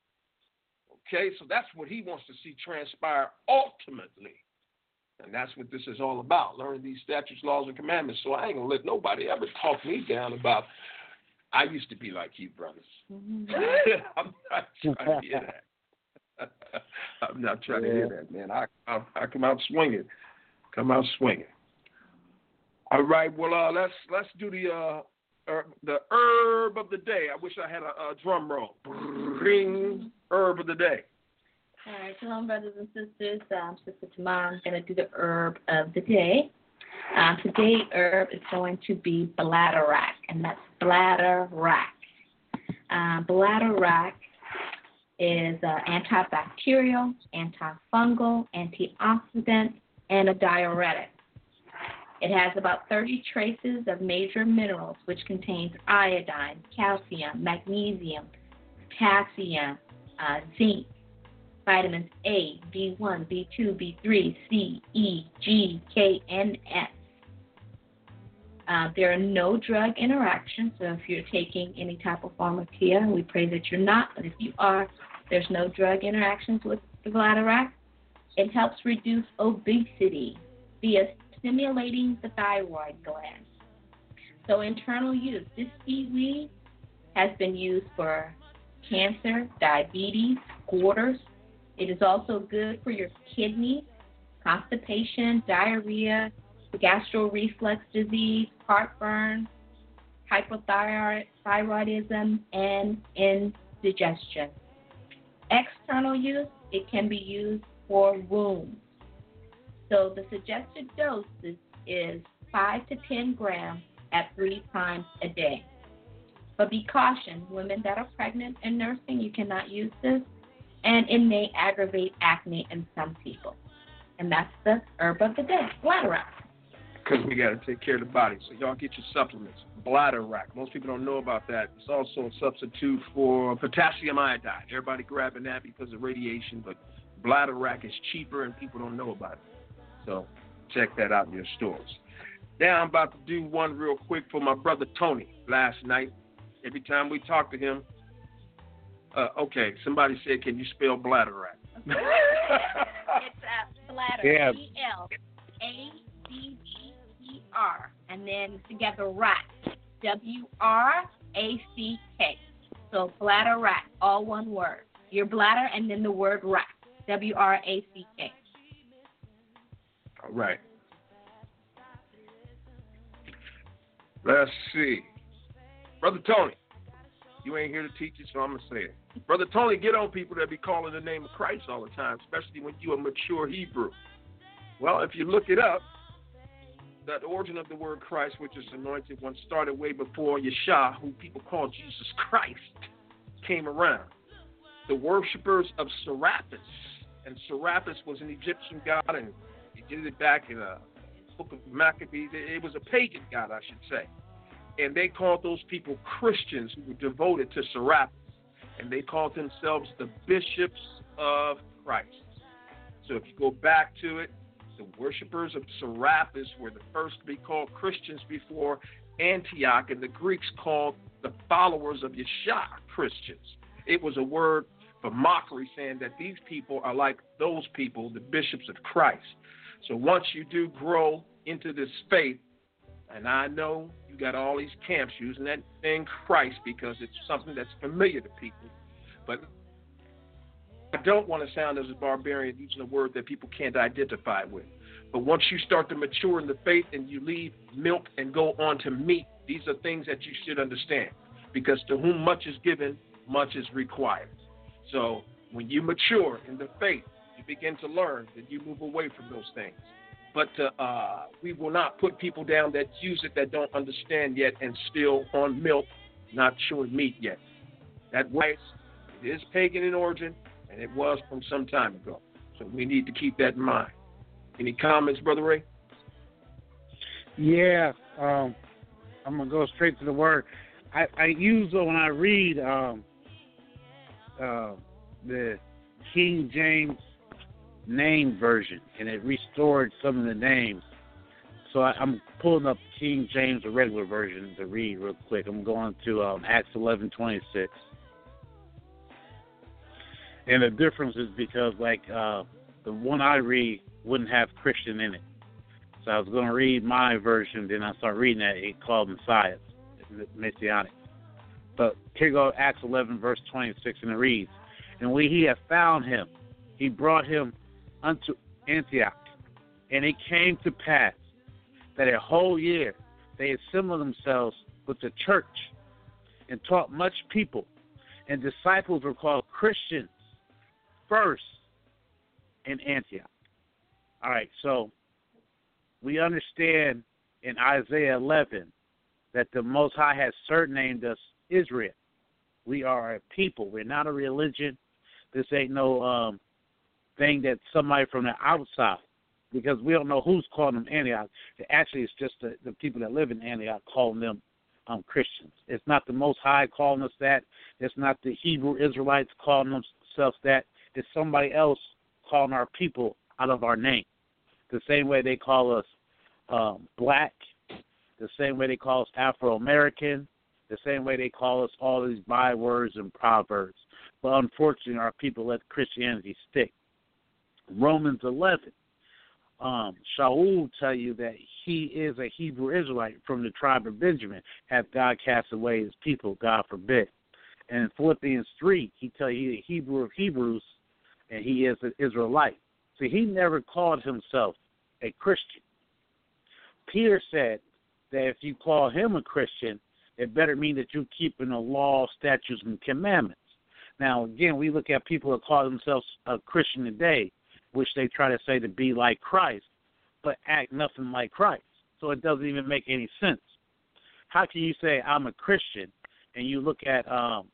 Okay, so that's what he wants to see transpire ultimately. And that's what this is all about, learning these statutes, laws, and commandments. So I ain't going to let nobody ever talk me down about, I used to be like you, brothers. Mm-hmm. I'm not trying to hear that. I'm not trying yeah. to hear that, man. I, I I come out swinging. Come out swinging. All right, well, uh, let's let's do the uh, er, the herb of the day. I wish I had a, a drum roll. Ring, herb of the day. All right, shalom, brothers and sisters. Um, Sister Tamar, I'm going to do the herb of the day. Um, today's herb is going to be bladderwrack, and that's bladderwrack. Um, bladderwrack is uh, antibacterial, antifungal, antioxidant, and a diuretic. It has about thirty traces of major minerals, which contains iodine, calcium, magnesium, potassium, uh, zinc, vitamins A, B one, B two, B three, C, E, G, K, and S. Uh, there are no drug interactions, so if you're taking any type of pharmacia, we pray that you're not, but if you are, there's no drug interactions with the bladderwrack. It helps reduce obesity via stimulating the thyroid gland. So internal use. This seaweed has been used for cancer, diabetes, quarters. It is also good for your kidneys, constipation, diarrhea, gastroreflux disease, heartburn, hypothyroidism, and indigestion. External use, it can be used for wounds. So the suggested dose is, is five to ten grams at three times a day. But be cautioned, women that are pregnant and nursing, you cannot use this, and it may aggravate acne in some people. And that's the herb of the day, bladderwrack. Because we got to take care of the body. So y'all get your supplements. Bladderwrack. Most people don't know about that. It's also a substitute for potassium iodide. Everybody grabbing that because of radiation, but bladderwrack is cheaper and people don't know about it. So check that out in your stores. Now I'm about to do one real quick for my brother Tony. Last night, every time we talk to him, uh, okay, somebody said, can you spell bladderwrack? It's uh, bladder, yeah. B L A D D E R, and then together rack, W R A C K. So bladderwrack, all one word. Your bladder and then the word rack, W R A C K. All right. Let's see. Brother Tony, you ain't here to teach it, so I'm going to say it. Brother Tony, get on people that be calling the name of Christ all the time, especially when you're a mature Hebrew. Well, if you look it up, the origin of the word Christ, which is anointed one, started way before Yeshua, who people call Jesus Christ. came around. The worshipers of Serapis, and Serapis was an Egyptian god, and he did it back in the book of Maccabees. It was a pagan god, I should say. And they called those people Christians who were devoted to Serapis. And they called themselves the bishops of Christ. So if you go back to it, the worshipers of Serapis were the first to be called Christians before Antioch, and the Greeks called the followers of Yeshua Christians. It was a word for mockery, saying that these people are like those people, the bishops of Christ. So once you do grow into this faith, and I know you got all these camps using that thing Christ because it's something that's familiar to people, but I don't want to sound as a barbarian using a word that people can't identify with. But once you start to mature in the faith and you leave milk and go on to meat, these are things that you should understand. Because to whom much is given, much is required. So when you mature in the faith, you begin to learn, that you move away from those things. But uh, uh, we will not put people down that use it that don't understand yet and still on milk, not chewing meat yet. That rice, it is pagan in origin, and it was from some time ago. So we need to keep that in mind. Any comments, Brother Ray? Yeah, um, I'm going to go straight to the word. I, I use, when I read um, uh, the King James name version, and it restored some of the names. So I, I'm pulling up King James, the regular version, to read real quick. I'm going to um, Acts eleven twenty-six. And the difference is because, like, uh, the one I read wouldn't have Christian in it. So I was going to read my version, then I started reading that. It called Messiah, Messianic. But here you go, Acts eleven, verse twenty-six, and it reads, "And when he had found him, he brought him unto Antioch. And it came to pass that a whole year they assembled themselves with the church and taught much people. And disciples were called Christians first in Antioch." All right, so we understand in Isaiah eleven that the Most High has surnamed us Israel. We are a people. We're not a religion. This ain't no um, thing that somebody from the outside, because we don't know who's calling them Antioch. Actually, it's just the, the people that live in Antioch calling them um, Christians. It's not the Most High calling us that. It's not the Hebrew Israelites calling themselves that. It's somebody else calling our people out of our name. The same way they call us um, black, the same way they call us Afro-American, the same way they call us all these bywords and proverbs. But unfortunately, our people let Christianity stick. Romans eleven, um, Shaul tell you that he is a Hebrew Israelite from the tribe of Benjamin. Hath God cast away his people? God forbid. And in Philippians three, he tell you he's a Hebrew of Hebrews, and he is an Israelite. See, he never called himself a Christian. Peter said that if you call him a Christian, it better mean that you're keeping the law, statutes, and commandments. Now, again, we look at people that call themselves a Christian today, which they try to say to be like Christ, but act nothing like Christ. So it doesn't even make any sense. How can you say I'm a Christian and you look at um,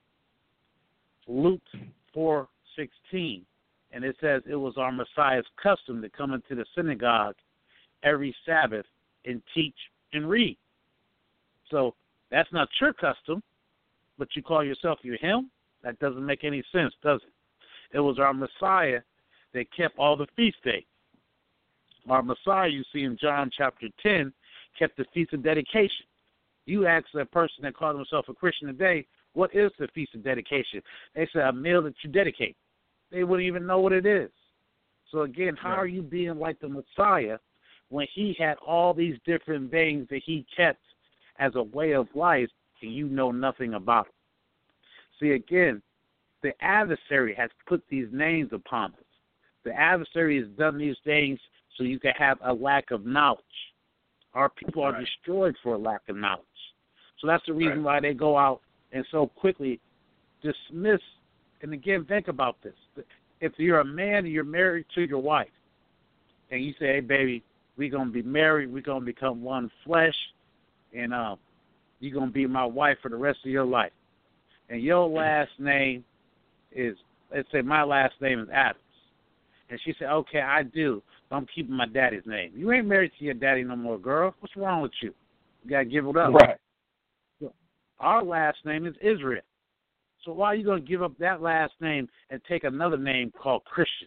Luke four sixteen, and it says it was our Messiah's custom to come into the synagogue every Sabbath and teach and read. So that's not your custom, but you call yourself your him? That doesn't make any sense, does it? It was our Messiah that kept all the feast days. Our Messiah, you see in John chapter ten, kept the Feast of Dedication. You ask a person that called himself a Christian today, what is the Feast of Dedication? They say a meal that you dedicate. They wouldn't even know what it is. So again, how right. are you being like the Messiah when he had all these different things that he kept as a way of life and you know nothing about it? See, again, the adversary has put these names upon us. The adversary has done these things so you can have a lack of knowledge. Our people are right. destroyed for a lack of knowledge. So that's the reason right. why they go out and so quickly dismiss. And again, think about this. If you're a man and you're married to your wife, and you say, hey, baby, we're going to be married, we're going to become one flesh, and uh, you're going to be my wife for the rest of your life. and your last name is, let's say my last name is Adams, and she said, okay, I do, but I'm keeping my daddy's name. You ain't married to your daddy no more, girl. What's wrong with you? You got to give it up. Right. So our last name is Israel. So why are you going to give up that last name and take another name called Christian?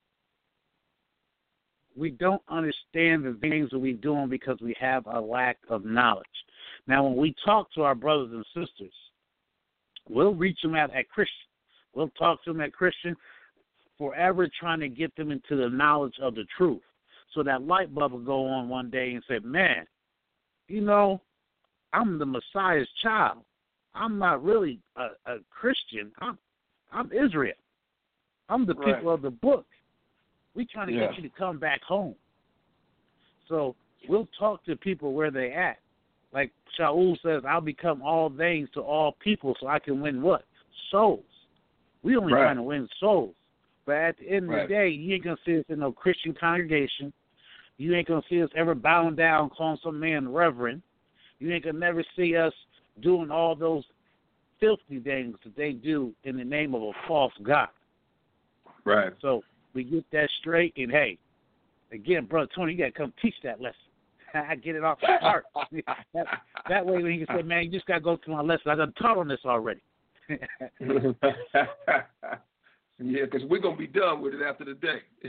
We don't understand the things that we're doing because we have a lack of knowledge. Now, when we talk to our brothers and sisters, we'll reach them out at Christian. We'll talk to them at Christian, forever trying to get them into the knowledge of the truth. So that light bulb will go on one day and say, man, you know, I'm the Messiah's child. I'm not really a, a Christian. I'm, I'm Israel. I'm the Right. people of the book. We're trying to Yeah. get you to come back home. So we'll talk to people where they at. Like Shaul says, I'll become all things to all people so I can win what? Souls. We only Right. trying to win souls. But at the end Right. of the day, you ain't going to see us in no Christian congregation. You ain't going to see us ever bowing down, calling some man reverend. You ain't going to never see us doing all those filthy things that they do in the name of a false God. Right. So we get that straight, and hey, again, Brother Tony, you got to come teach that lesson. I get it off the heart. that, that way when you can say, man, you just got to go through my lesson. I done taught on this already. Yeah, because we're going to be done with it after the day.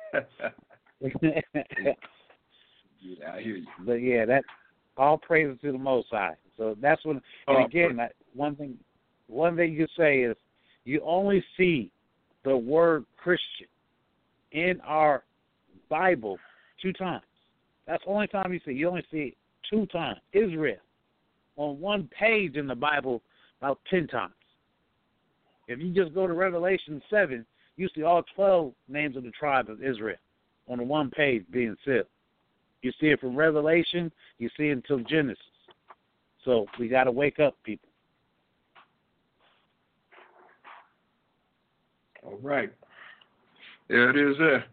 Yeah, I hear you. But, yeah, that all praises to the Most High. So that's when, and Oh, again, that one thing one thing you say is you only see the word Christian in our Bible two times. That's the only time you see it. You only see it two times. Israel on one page in the Bible about ten times. If you just go to Revelation seven, you see all twelve names of the tribe of Israel on the one page being sealed. You see it from Revelation, you see it until Genesis. So we got to wake up, people. All right. There it is there.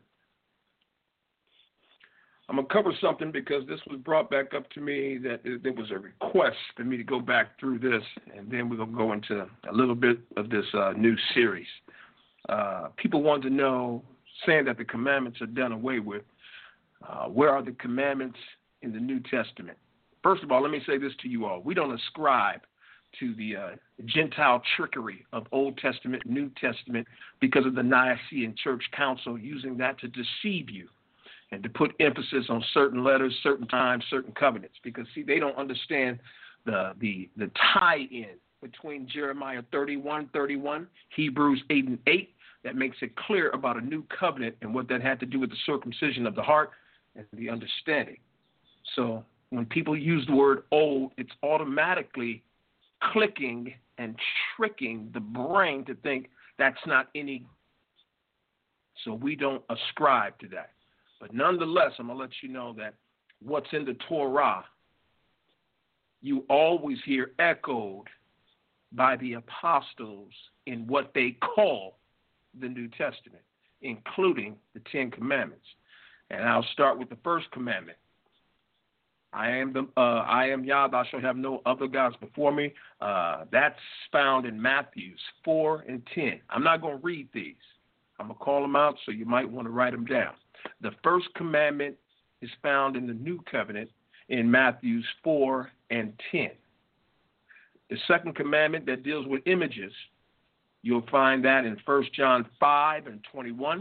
I'm going to cover something because this was brought back up to me that there was a request for me to go back through this, and then we're going to go into a little bit of this uh, new series. Uh, people want to know, saying that the commandments are done away with, uh, where are the commandments in the New Testament? First of all, let me say this to you all. We don't ascribe to the uh, Gentile trickery of Old Testament, New Testament, because of the Nicene Church Council using that to deceive you and to put emphasis on certain letters, certain times, certain covenants. Because, see, they don't understand the the, the tie-in between Jeremiah thirty-one, thirty-one, Hebrews eight and eight, that makes it clear about a new covenant and what that had to do with the circumcision of the heart and the understanding. So when people use the word old, it's automatically clicking and tricking the brain to think that's not any. So we don't ascribe to that. But nonetheless, I'm going to let you know that what's in the Torah, you always hear echoed by the apostles in what they call the New Testament, including the Ten Commandments. And I'll start with the first commandment. I am the uh, I am Yah, thou shalt have no other gods before me. Uh, that's found in Matthew four and ten. I'm not going to read these. I'm going to call them out, so you might want to write them down. The first commandment is found in the New Covenant in Matthew four and ten. The second commandment that deals with images, you'll find that in First John five and twenty-one,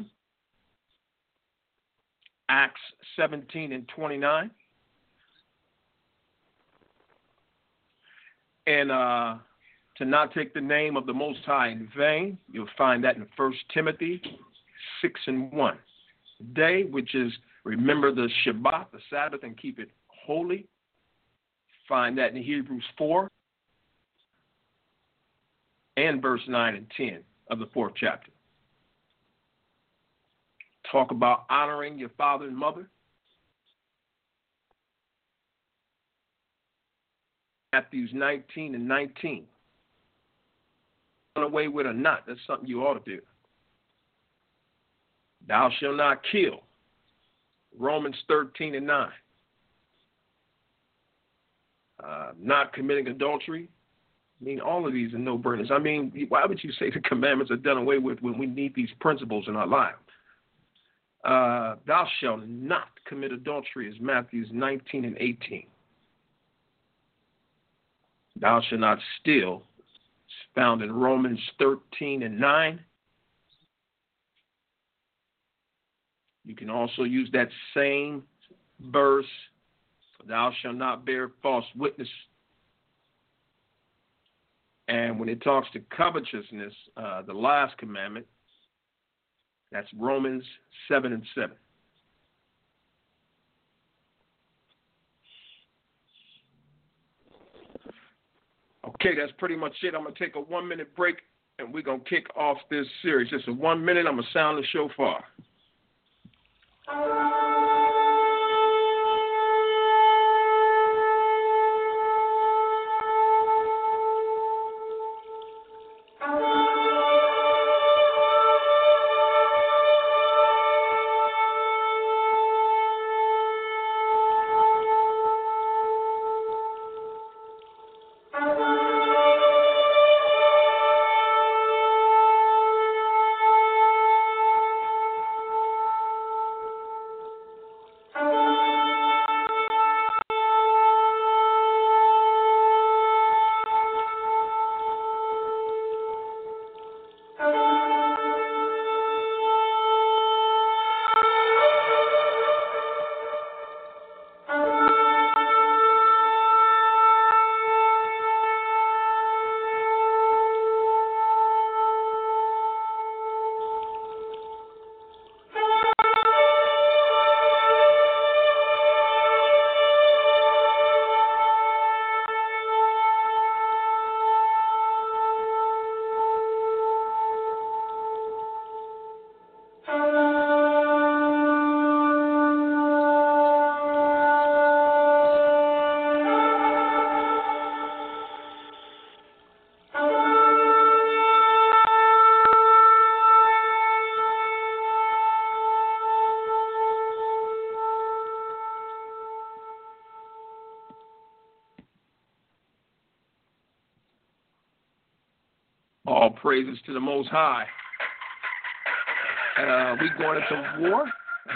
Acts seventeen and twenty-nine. And uh, to not take the name of the Most High in vain, you'll find that in First Timothy six and one. Day, which is remember the Shabbat, the Sabbath, and keep it holy. Find that in Hebrews four and verse nine and ten of the fourth chapter. Talk about honoring your father and mother. Matthew nineteen and nineteen. Run away with or not, that's something you ought to do. Thou shalt not kill. Romans thirteen and nine. Uh, not committing adultery. I mean, all of these are no-burners. I mean, why would you say the commandments are done away with when we need these principles in our life? Uh, thou shalt not commit adultery is Matthew nineteen and eighteen. Thou shalt not steal. It's found in Romans thirteen and nine. You can also use that same verse, thou shalt not bear false witness. And when it talks to covetousness, uh, the last commandment, that's Romans seven and seven. Okay, that's pretty much it. I'm going to take a one-minute break, and we're going to kick off this series. Just a one minute, I'm going to sound the shofar. All praises to the Most High. Uh, we going into war?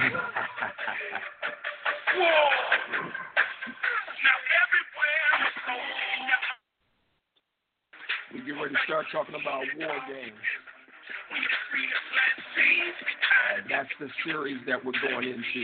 We get ready to start talking about war games. Uh, that's the series that we're going into.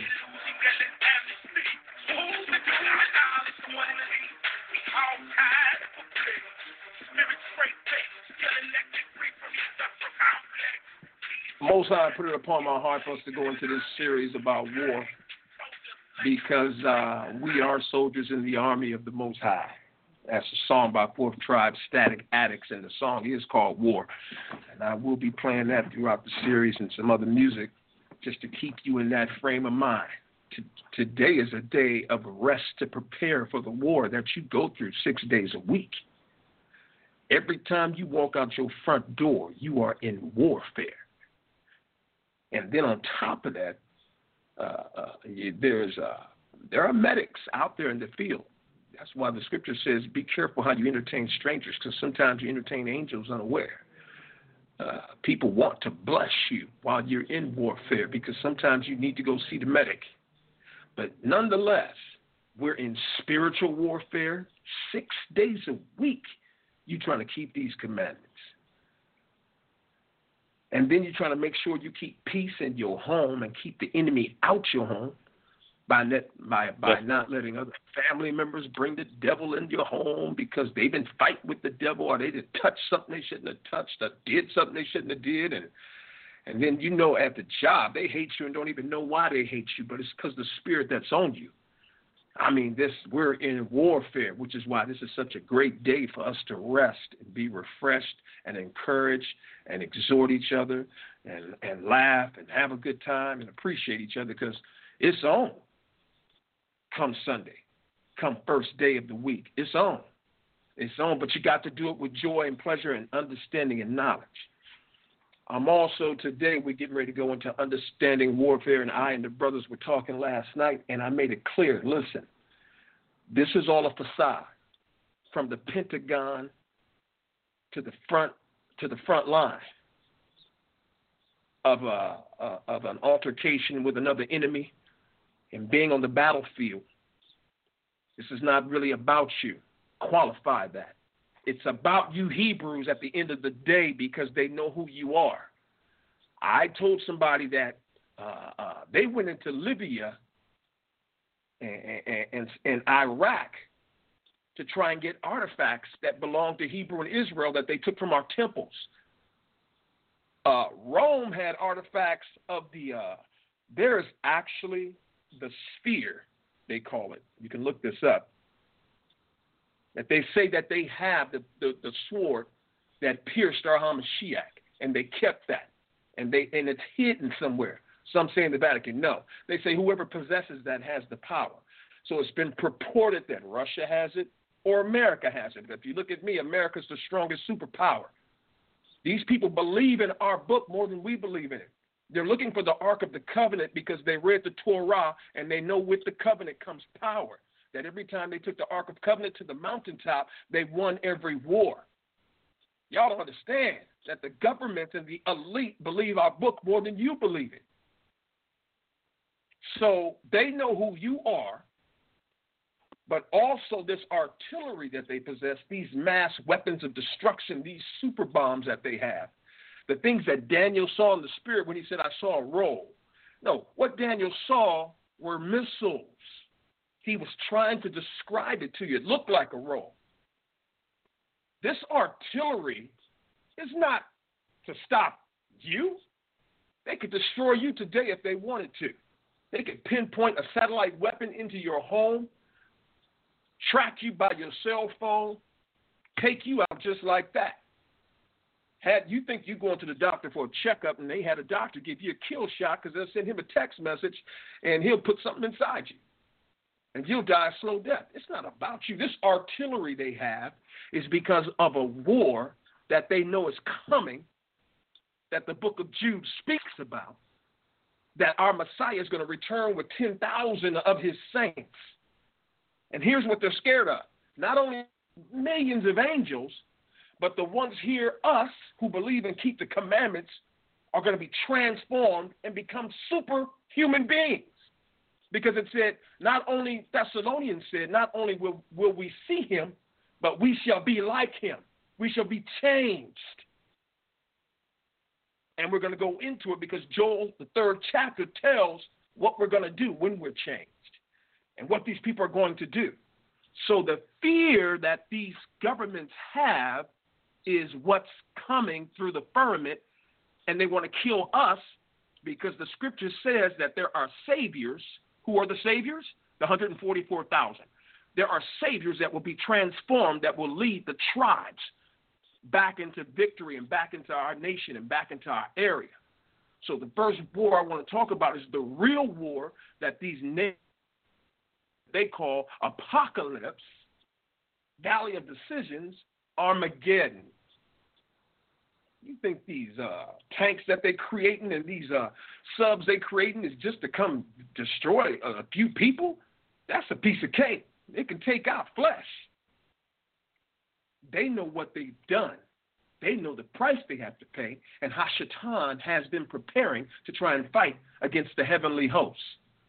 Most High put it upon my heart for us to go into this series about war because uh, we are soldiers in the army of the Most High. That's a song by Fourth Tribe, Static Addicts, and the song is called War. And I will be playing that throughout the series and some other music just to keep you in that frame of mind. T- today is a day of rest to prepare for the war that you go through six days a week. Every time you walk out your front door, you are in warfare. And then on top of that, uh, uh, you, there's uh, there are medics out there in the field. That's why the scripture says, be careful how you entertain strangers, because sometimes you entertain angels unaware. Uh, people want to bless you while you're in warfare because sometimes you need to go see the medic. But nonetheless, we're in spiritual warfare six days a week. You're trying to keep these commandments. And then you're trying to make sure you keep peace in your home and keep the enemy out your home by net, by by not letting other family members bring the devil in your home because they've been fighting with the devil or they did touch something they shouldn't have touched or did something they shouldn't have did. And, and then you know at the job they hate you and don't even know why they hate you, but it's because the spirit that's on you. I mean, this we're in warfare, which is why this is such a great day for us to rest and be refreshed and encourage and exhort each other and, and laugh and have a good time and appreciate each other because it's on. Come Sunday, come first day of the week, it's on. It's on, but you got to do it with joy and pleasure and understanding and knowledge. I'm also, today, we're getting ready to go into understanding warfare, and I and the brothers were talking last night, and I made it clear, listen, this is all a facade from the Pentagon to the front to the front line of a, uh, of an altercation with another enemy and being on the battlefield. This is not really about you. Qualify that. It's about you Hebrews at the end of the day because they know who you are. I told somebody that uh, uh, they went into Libya and, and, and Iraq to try and get artifacts that belonged to Hebrew and Israel that they took from our temples. Uh, Rome had artifacts of the, uh, there is actually the sphere, they call it. You can look this up. That they say that they have the, the, the sword that pierced our Hamashiach, and they kept that. And they and it's hidden somewhere. Some say in the Vatican. No. They say whoever possesses that has the power. So it's been purported that Russia has it or America has it. But if you look at me, America's the strongest superpower. These people believe in our book more than we believe in it. They're looking for the Ark of the Covenant because they read the Torah and they know with the covenant comes power. That every time they took the Ark of Covenant to the mountaintop, they won every war. Y'all don't understand that the government and the elite believe our book more than you believe it. So they know who you are, but also this artillery that they possess, these mass weapons of destruction, these super bombs that they have, the things that Daniel saw in the spirit when he said, I saw a roll. No, what Daniel saw were missiles. He was trying to describe it to you. It looked like a roll. This artillery is not to stop you. They could destroy you today if they wanted to. They could pinpoint a satellite weapon into your home, track you by your cell phone, take you out just like that. Had you think you going to the doctor for a checkup and they had a doctor give you a kill shot because they'll send him a text message and he'll put something inside you. And you'll die a slow death. It's not about you. This artillery they have is because of a war that they know is coming, that the book of Jude speaks about, that our Messiah is going to return with ten thousand of his saints. And here's what they're scared of. Not only millions of angels, but the ones here, us, who believe and keep the commandments, are going to be transformed and become superhuman beings. Because it said, not only, Thessalonians said, not only will, will we see him, but we shall be like him. We shall be changed. And we're going to go into it because Joel, the third chapter, tells what we're going to do when we're changed and what these people are going to do. So the fear that these governments have is what's coming through the firmament, and they want to kill us because the scripture says that there are saviors. Who are the saviors? The one hundred forty-four thousand. There are saviors that will be transformed, that will lead the tribes back into victory and back into our nation and back into our area. So the first war I want to talk about is the real war that these nations, they call Apocalypse, Valley of Decisions, Armageddon. You think these uh, tanks that they're creating and these uh, subs they're creating is just to come destroy a few people? That's a piece of cake. It can take out flesh. They know what they've done. They know the price they have to pay, and Hashatan has been preparing to try and fight against the heavenly hosts.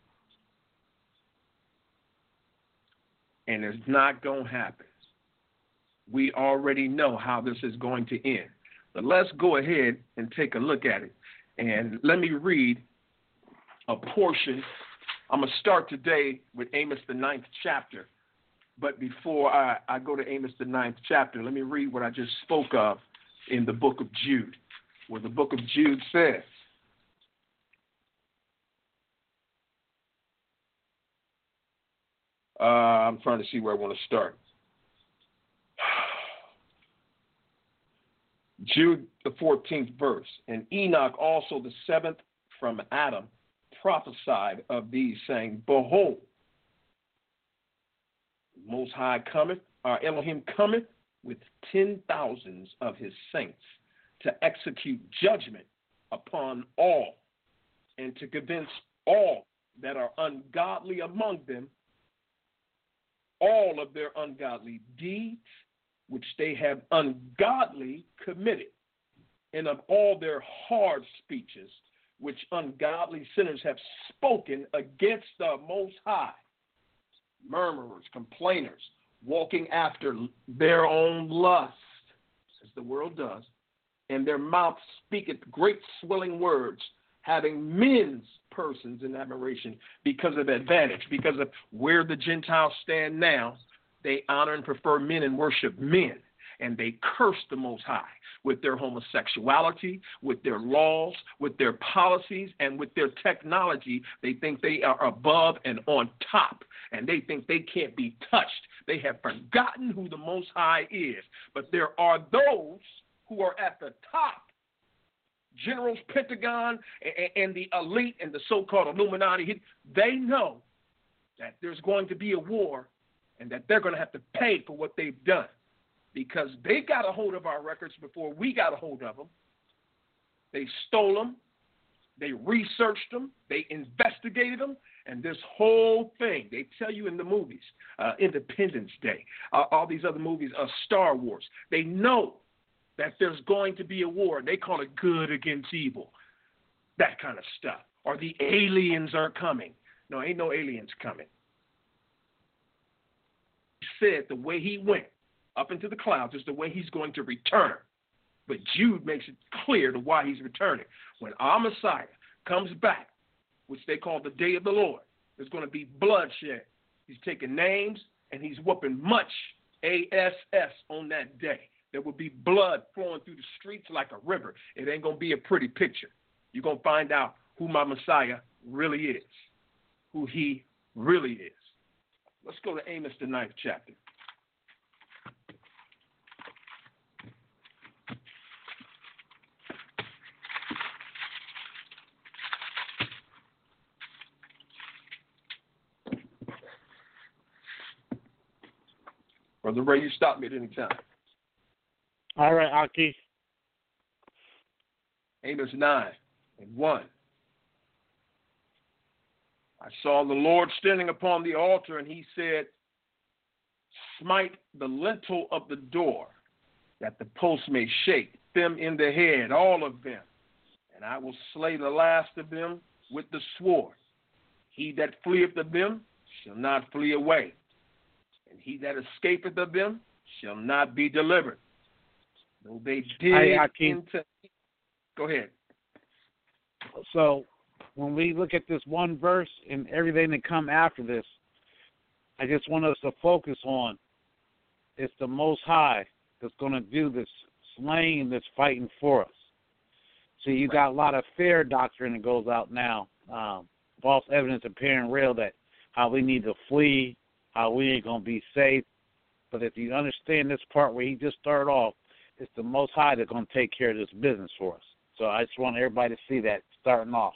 And it's not going to happen. We already know how this is going to end. But let's go ahead and take a look at it. And let me read a portion. I'm going to start today with Amos, the ninth chapter. But before I, I go to Amos, the ninth chapter, let me read what I just spoke of in the book of Jude, where the book of Jude says, uh, I'm trying to see where I want to start. Jude, the fourteenth verse, and Enoch also the seventh from Adam prophesied of these, saying, Behold, Most High cometh, our Elohim cometh with ten thousands of his saints to execute judgment upon all and to convince all that are ungodly among them, all of their ungodly deeds which they have ungodly committed, and of all their hard speeches, which ungodly sinners have spoken against the Most High. Murmurers, complainers, walking after their own lust, as the world does, and their mouth speaketh great swelling words, having men's persons in admiration because of advantage, because of where the Gentiles stand now. They honor and prefer men and worship men, and they curse the Most High with their homosexuality, with their laws, with their policies, and with their technology. They think they are above and on top, and they think they can't be touched. They have forgotten who the Most High is. But there are those who are at the top, generals, Pentagon, and the elite and the so-called Illuminati. They know that there's going to be a war and that they're going to have to pay for what they've done, because they got a hold of our records before we got a hold of them. They stole them. They researched them. They investigated them. And this whole thing, they tell you in the movies, uh, Independence Day, uh, all these other movies, uh, Star Wars, they know that there's going to be a war. They call it good against evil, that kind of stuff. Or the aliens are coming. No, ain't no aliens coming. He said the way he went up into the clouds is the way he's going to return. But Jude makes it clear to why he's returning. When our Messiah comes back, which they call the day of the Lord, there's going to be bloodshed. He's taking names and he's whooping much ass on that day. There will be blood flowing through the streets like a river. It ain't going to be a pretty picture. You're going to find out who my Messiah really is, who he really is. Let's go to Amos, the ninth chapter. Brother Ray, you stop me at any time. All right, Aki. Amos nine and one. I saw the Lord standing upon the altar, and he said, smite the lintel of the door, that the posts may shake them in the head, all of them, and I will slay the last of them with the sword. He that fleeth of them shall not flee away, and he that escapeth of them shall not be delivered. Though they dig into... Go ahead. So, when we look at this one verse and everything that come after this, I just want us to focus on it's the Most High that's going to do this slaying, this fighting for us. See, you got a lot of fair doctrine that goes out now, um, false evidence appearing real, that how we need to flee, how we ain't going to be safe. But if you understand this part where he just started off, it's the Most High that's going to take care of this business for us. So I just want everybody to see that starting off.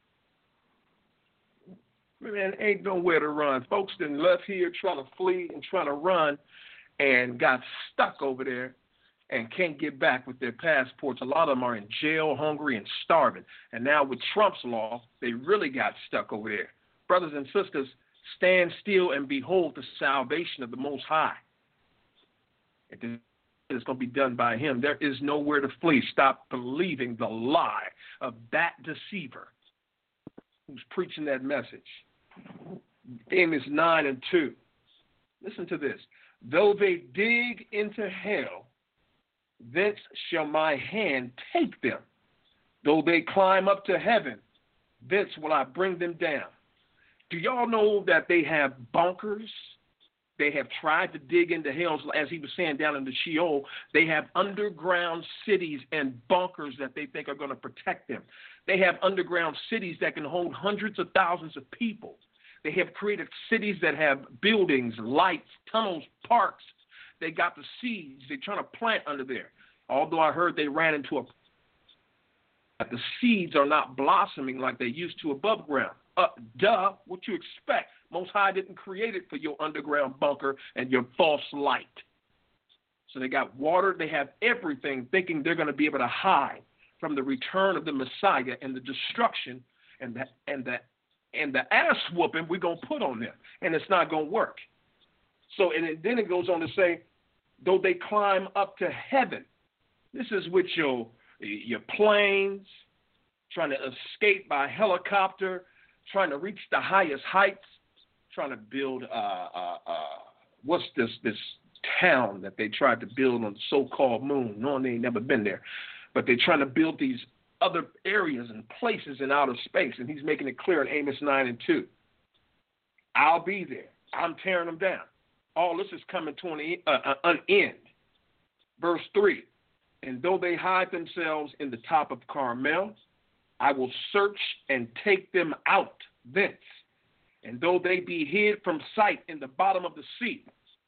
Man, ain't nowhere to run. Folks done left here trying to flee and trying to run and got stuck over there and can't get back with their passports. A lot of them are in jail, hungry, and starving. And now with Trump's law, they really got stuck over there. Brothers and sisters, stand still and behold the salvation of the Most High. It's going to be done by him. There is nowhere to flee. Stop believing the lie of that deceiver who's preaching that message. Amos nine and two. Listen to this. Though they dig into hell, thence shall my hand take them. Though they climb up to heaven, thence will I bring them down. Do y'all know that they have bunkers? They have tried to dig into hell, as he was saying, down in the Sheol. They have underground cities and bunkers that they think are going to protect them. They have underground cities that can hold hundreds of thousands of people. They have created cities that have buildings, lights, tunnels, parks. They got the seeds. They're trying to plant under there. Although I heard they ran into a... The seeds are not blossoming like they used to above ground. Uh, duh, what you expect? Most High didn't create it for your underground bunker and your false light. So they got water. They have everything, thinking they're going to be able to hide from the return of the Messiah and the destruction and the, and the, and the ass whooping we're going to put on them. And it's not going to work. So and then it goes on to say, though they climb up to heaven. This is with your, your planes, trying to escape by helicopter, trying to reach the highest heights, trying to build, uh, uh, uh, what's this this town that they tried to build on the so-called moon, knowing they ain't never been there. But they're trying to build these other areas and places in outer space, and he's making it clear in Amos nine and two. I'll be there. I'm tearing them down. All this is coming to an, uh, an end. Verse three, and though they hide themselves in the top of Carmel, I will search and take them out thence. And though they be hid from sight in the bottom of the sea,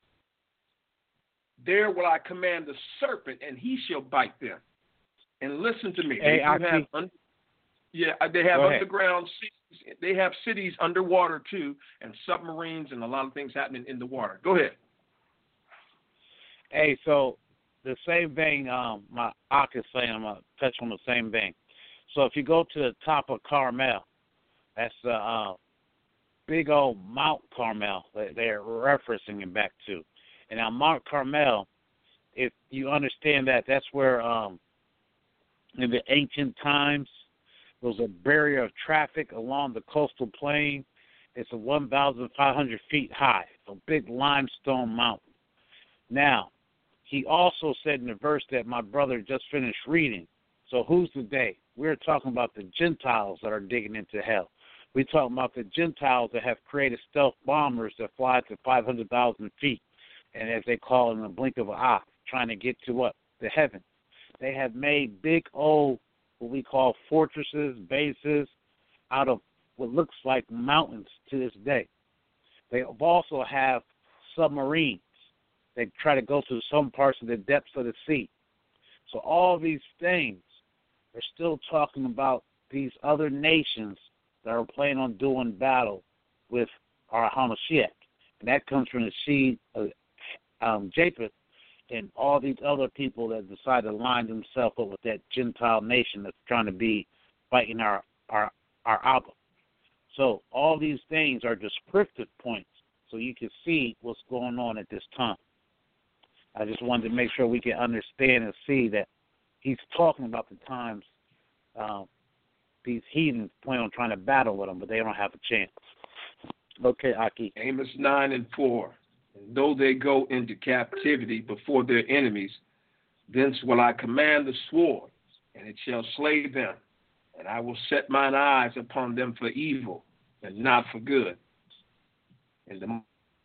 there will I command the serpent, and he shall bite them. And listen to me. Hey, they have un- yeah, they have underground cities. They have cities underwater too, and submarines, and a lot of things happening in the water. Go ahead. Hey, so the same thing um, my Ak is saying, I'm going to touch on the same thing. So if you go to the top of Carmel, that's the uh, big old Mount Carmel that they're referencing it back to. And now Mount Carmel, if you understand that, that's where um, in the ancient times, there was a barrier of traffic along the coastal plain. It's a one thousand five hundred feet high, a big limestone mountain. Now, he also said in the verse that my brother just finished reading, so who's the they? We're talking about the Gentiles that are digging into hell. We're talking about the Gentiles that have created stealth bombers that fly to five hundred thousand feet, and as they call it, in the blink of an eye, trying to get to what? The heaven. They have made big old, what we call fortresses, bases, out of what looks like mountains to this day. They also have submarines. They try to go to some parts of the depths of the sea. So all these things are still talking about these other nations that are planning on doing battle with our Hamashiach. And that comes from the seed of um, Japheth and all these other people that decide to line themselves up with that Gentile nation that's trying to be fighting our our our Abba. So all these things are descriptive points so you can see what's going on at this time. I just wanted to make sure we can understand and see that he's talking about the times um, these heathens plan on trying to battle with them, but they don't have a chance. Okay, Aki. Amos nine and four. And though they go into captivity before their enemies, thence will I command the sword, and it shall slay them. And I will set mine eyes upon them for evil, and not for good. And the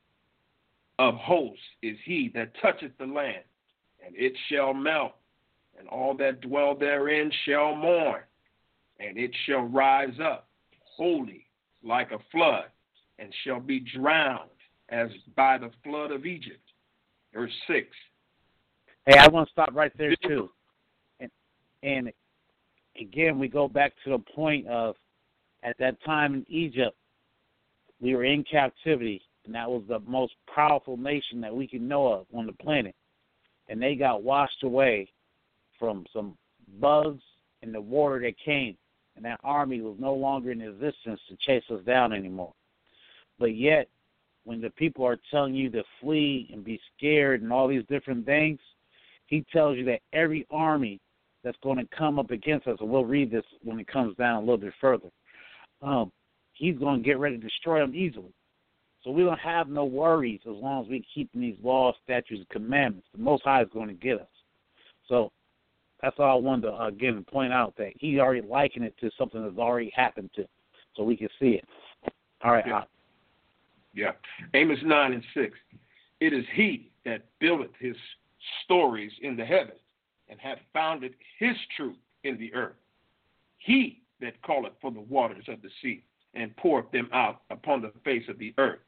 of hosts is he that toucheth the land, and it shall melt, and all that dwell therein shall mourn, and it shall rise up wholly like a flood, and shall be drowned as by the flood of Egypt. Verse six. Hey, I want to stop right there too. And, and again, we go back to the point of, at that time in Egypt, we were in captivity, and that was the most powerful nation that we can know of on the planet. And they got washed away from some bugs in the water that came, and that army was no longer in existence to chase us down anymore. But yet, when the people are telling you to flee and be scared and all these different things, he tells you that every army that's going to come up against us, and we'll read this when it comes down a little bit further, um, he's going to get ready to destroy them easily. So we don't have no worries as long as we keep these laws, statutes, and commandments. The Most High is going to get us. So that's all I wanted to, uh, again, point out, that he already likened it to something that's already happened to, so we can see it. All right, yeah. Yeah. Amos nine and six. It is he that buildeth his stories in the heavens, and hath founded his truth in the earth. He that calleth for the waters of the sea, and poureth them out upon the face of the earth.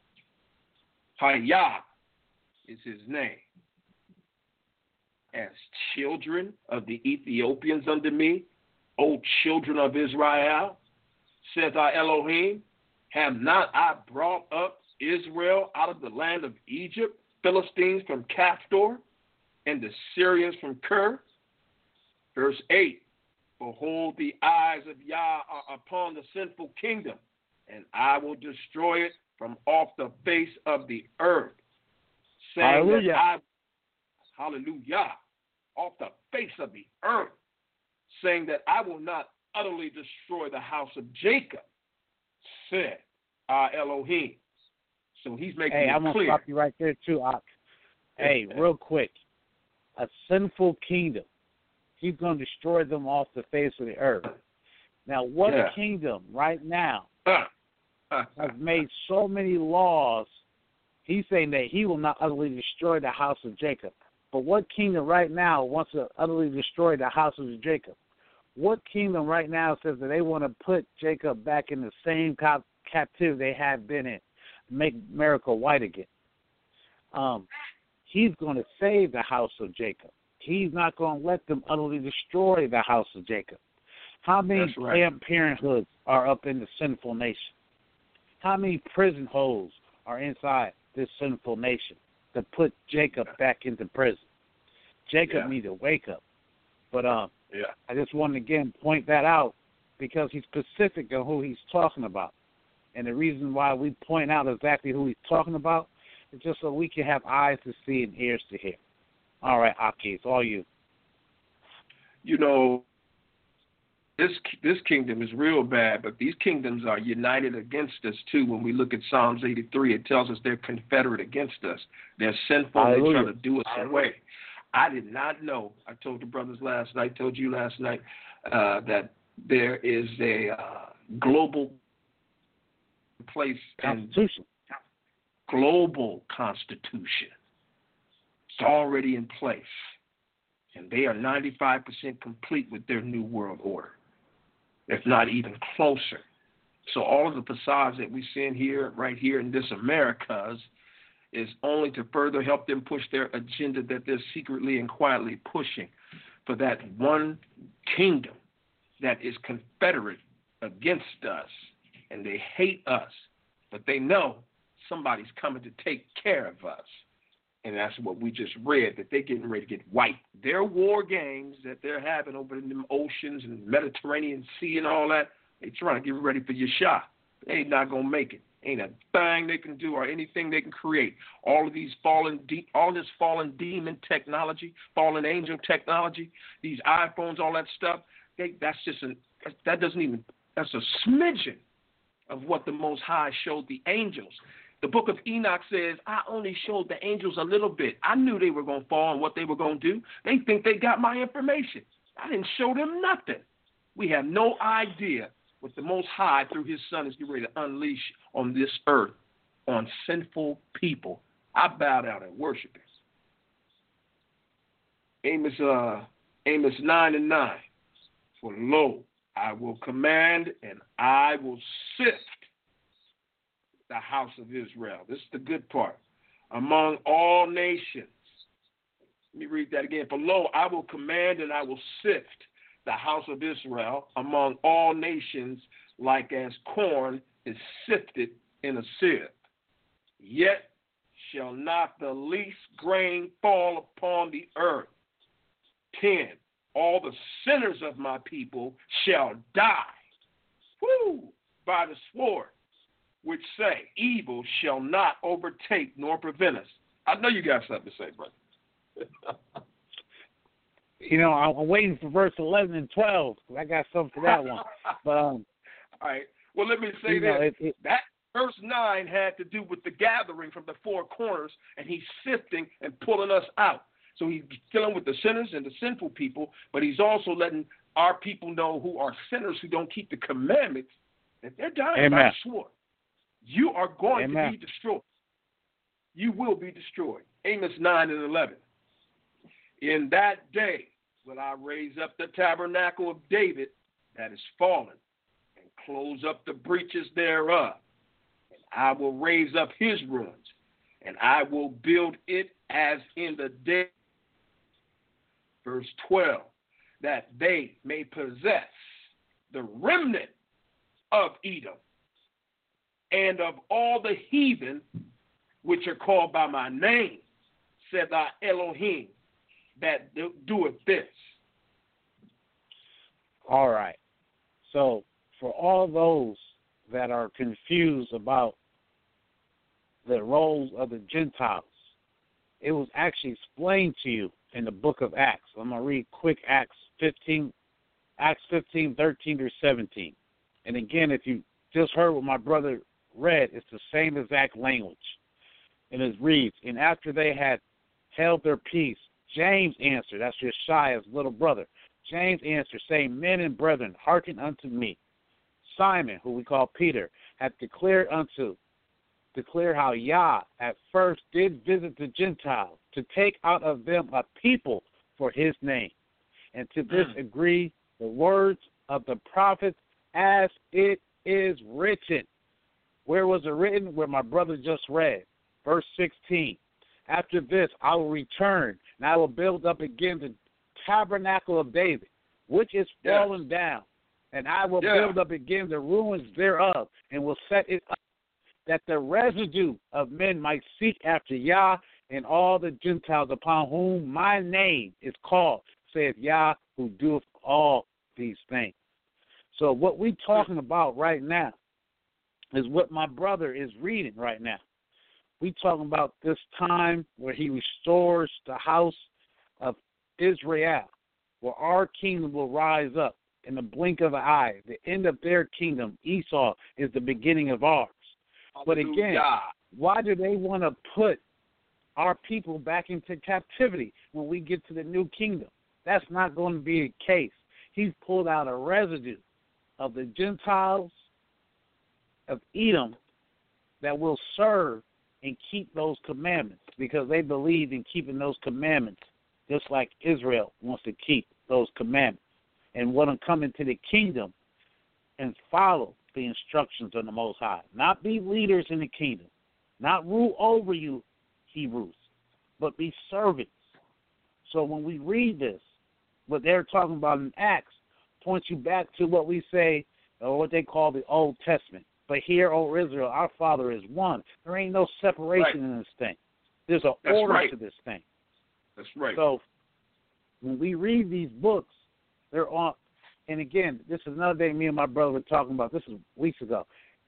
Hayah is his name. As children of the Ethiopians under me, O children of Israel, says our Elohim, have not I brought up Israel out of the land of Egypt, Philistines from Caphtor, and the Syrians from Ker? Verse eight, behold, the eyes of Yah are upon the sinful kingdom, and I will destroy it from off the face of the earth. Saying Hallelujah. that I, hallelujah, off the face of the earth, saying that I will not utterly destroy the house of Jacob, said our Elohim. So he's making hey, it I'm clear. Hey, I'm going to stop you right there, too, Ak. Hey, real quick. A sinful kingdom. He's going to destroy them off the face of the earth. Now, what Yeah. kingdom right now Uh, uh, has made so many laws? He's saying that he will not utterly destroy the house of Jacob. But what kingdom right now wants to utterly destroy the house of Jacob? What kingdom right now says that they want to put Jacob back in the same cap- captivity they have been in, make America white again? Um, he's going to save the house of Jacob. He's not going to let them utterly destroy the house of Jacob. How many That's right. Planned Parenthoods are up in the sinful nation? How many prison holes are inside this sinful nation to put Jacob back into prison? Jacob Yeah. needs to wake up. But um, yeah. I just want to, again, point that out because he's specific on who he's talking about. And the reason why we point out exactly who he's talking about is just so we can have eyes to see and ears to hear. All right, Aki, it's all you. You know, this this kingdom is real bad, but these kingdoms are united against us too. When we look at Psalms eighty-three, it tells us they're confederate against us. They're sinful. They're trying to do us away. I did not know. I told the brothers last night, told you last night, uh, that there is a uh, global place Constitution. Global constitution. It's already in place. And they are ninety-five percent complete with their new world order, if not even closer. So all of the facades that we see in here, right here in this Americas, is only to further help them push their agenda that they're secretly and quietly pushing for that one kingdom that is confederate against us. And they hate us, but they know somebody's coming to take care of us. And that's what we just read, that they're getting ready to get wiped. Their war games that they're having over in them oceans and Mediterranean Sea and all that, they trying to get ready for your shot. They ain't not going to make it. Ain't a thing they can do or anything they can create. All of these fallen, de- all this fallen demon technology, fallen angel technology, these iPhones, all that stuff, they, that's just an, that doesn't even, that's a smidgen of what the Most High showed the angels. The book of Enoch says, I only showed the angels a little bit. I knew they were going to fall and what they were going to do. They think they got my information. I didn't show them nothing. We have no idea what the Most High, through his Son, is getting ready to unleash on this earth, on sinful people. I bow down and worship him. Amos, uh, Amos nine and nine. For lo, I will command and I will sift the house of Israel. This is the good part. Among all nations. Let me read that again. For lo, I will command and I will sift the house of Israel among all nations, like as corn is sifted in a sieve. Yet shall not the least grain fall upon the earth. Ten, all the sinners of my people shall die, woo, by the sword, which say, evil shall not overtake nor prevent us. I know you got something to say, brother. You know, I'm waiting for verse eleven and twelve. I got something for that one. But um, all right. Well, let me say this. Know, it, it, that verse nine had to do with the gathering from the four corners, and he's sifting and pulling us out. So he's dealing with the sinners and the sinful people, but he's also letting our people know who are sinners who don't keep the commandments, that they're dying Amen. by the sword. You are going Amen. to be destroyed. You will be destroyed. Amos nine and eleven. In that day will I raise up the tabernacle of David that is fallen, and close up the breaches thereof. And I will raise up his ruins, and I will build it as in the day. Verse twelve, that they may possess the remnant of Edom, and of all the heathen which are called by my name, said thy Elohim, that doeth this. All right. So for all those that are confused about the roles of the Gentiles, it was actually explained to you in the book of Acts. I'm going to read quick Acts fifteen, Acts fifteen, thirteen through seventeen. And again, if you just heard what my brother read, it's the same exact language. And it reads, and after they had held their peace, James answered, that's Yeshua's little brother. James answered, saying, men and brethren, hearken unto me. Simon, who we call Peter, hath declared unto, declare how Yah at first did visit the Gentiles to take out of them a people for his name. And to this mm. agree the words of the prophets as it is written. Where was it written? Where my brother just read. Verse sixteen. After this I will return, and I will build up again the tabernacle of David, which is fallen yes. down. And I will yeah. build up again the ruins thereof, and will set it up, that the residue of men might seek after Yah and all the Gentiles upon whom my name is called, saith Yah, who doeth all these things. So what we're talking about right now is what my brother is reading right now. We're talking about this time where he restores the house of Israel, where our kingdom will rise up in the blink of an eye. The end of their kingdom, Esau, is the beginning of ours. But again, why do they want to put our people back into captivity when we get to the new kingdom? That's not going to be the case. He's pulled out a residue of the Gentiles of Edom that will serve and keep those commandments, because they believe in keeping those commandments just like Israel wants to keep those commandments and want to come into the kingdom and follow the instructions of the Most High. Not be leaders in the kingdom, not rule over you, Hebrews, but be servants. So when we read this, what they're talking about in Acts points you back to what we say, or what they call the Old Testament. But here, O Israel, our Father is one. There ain't no separation right. in this thing. There's an That's order right. to this thing. That's right. So when we read these books, they're on. And again, this is another thing me and my brother were talking about. This is weeks ago.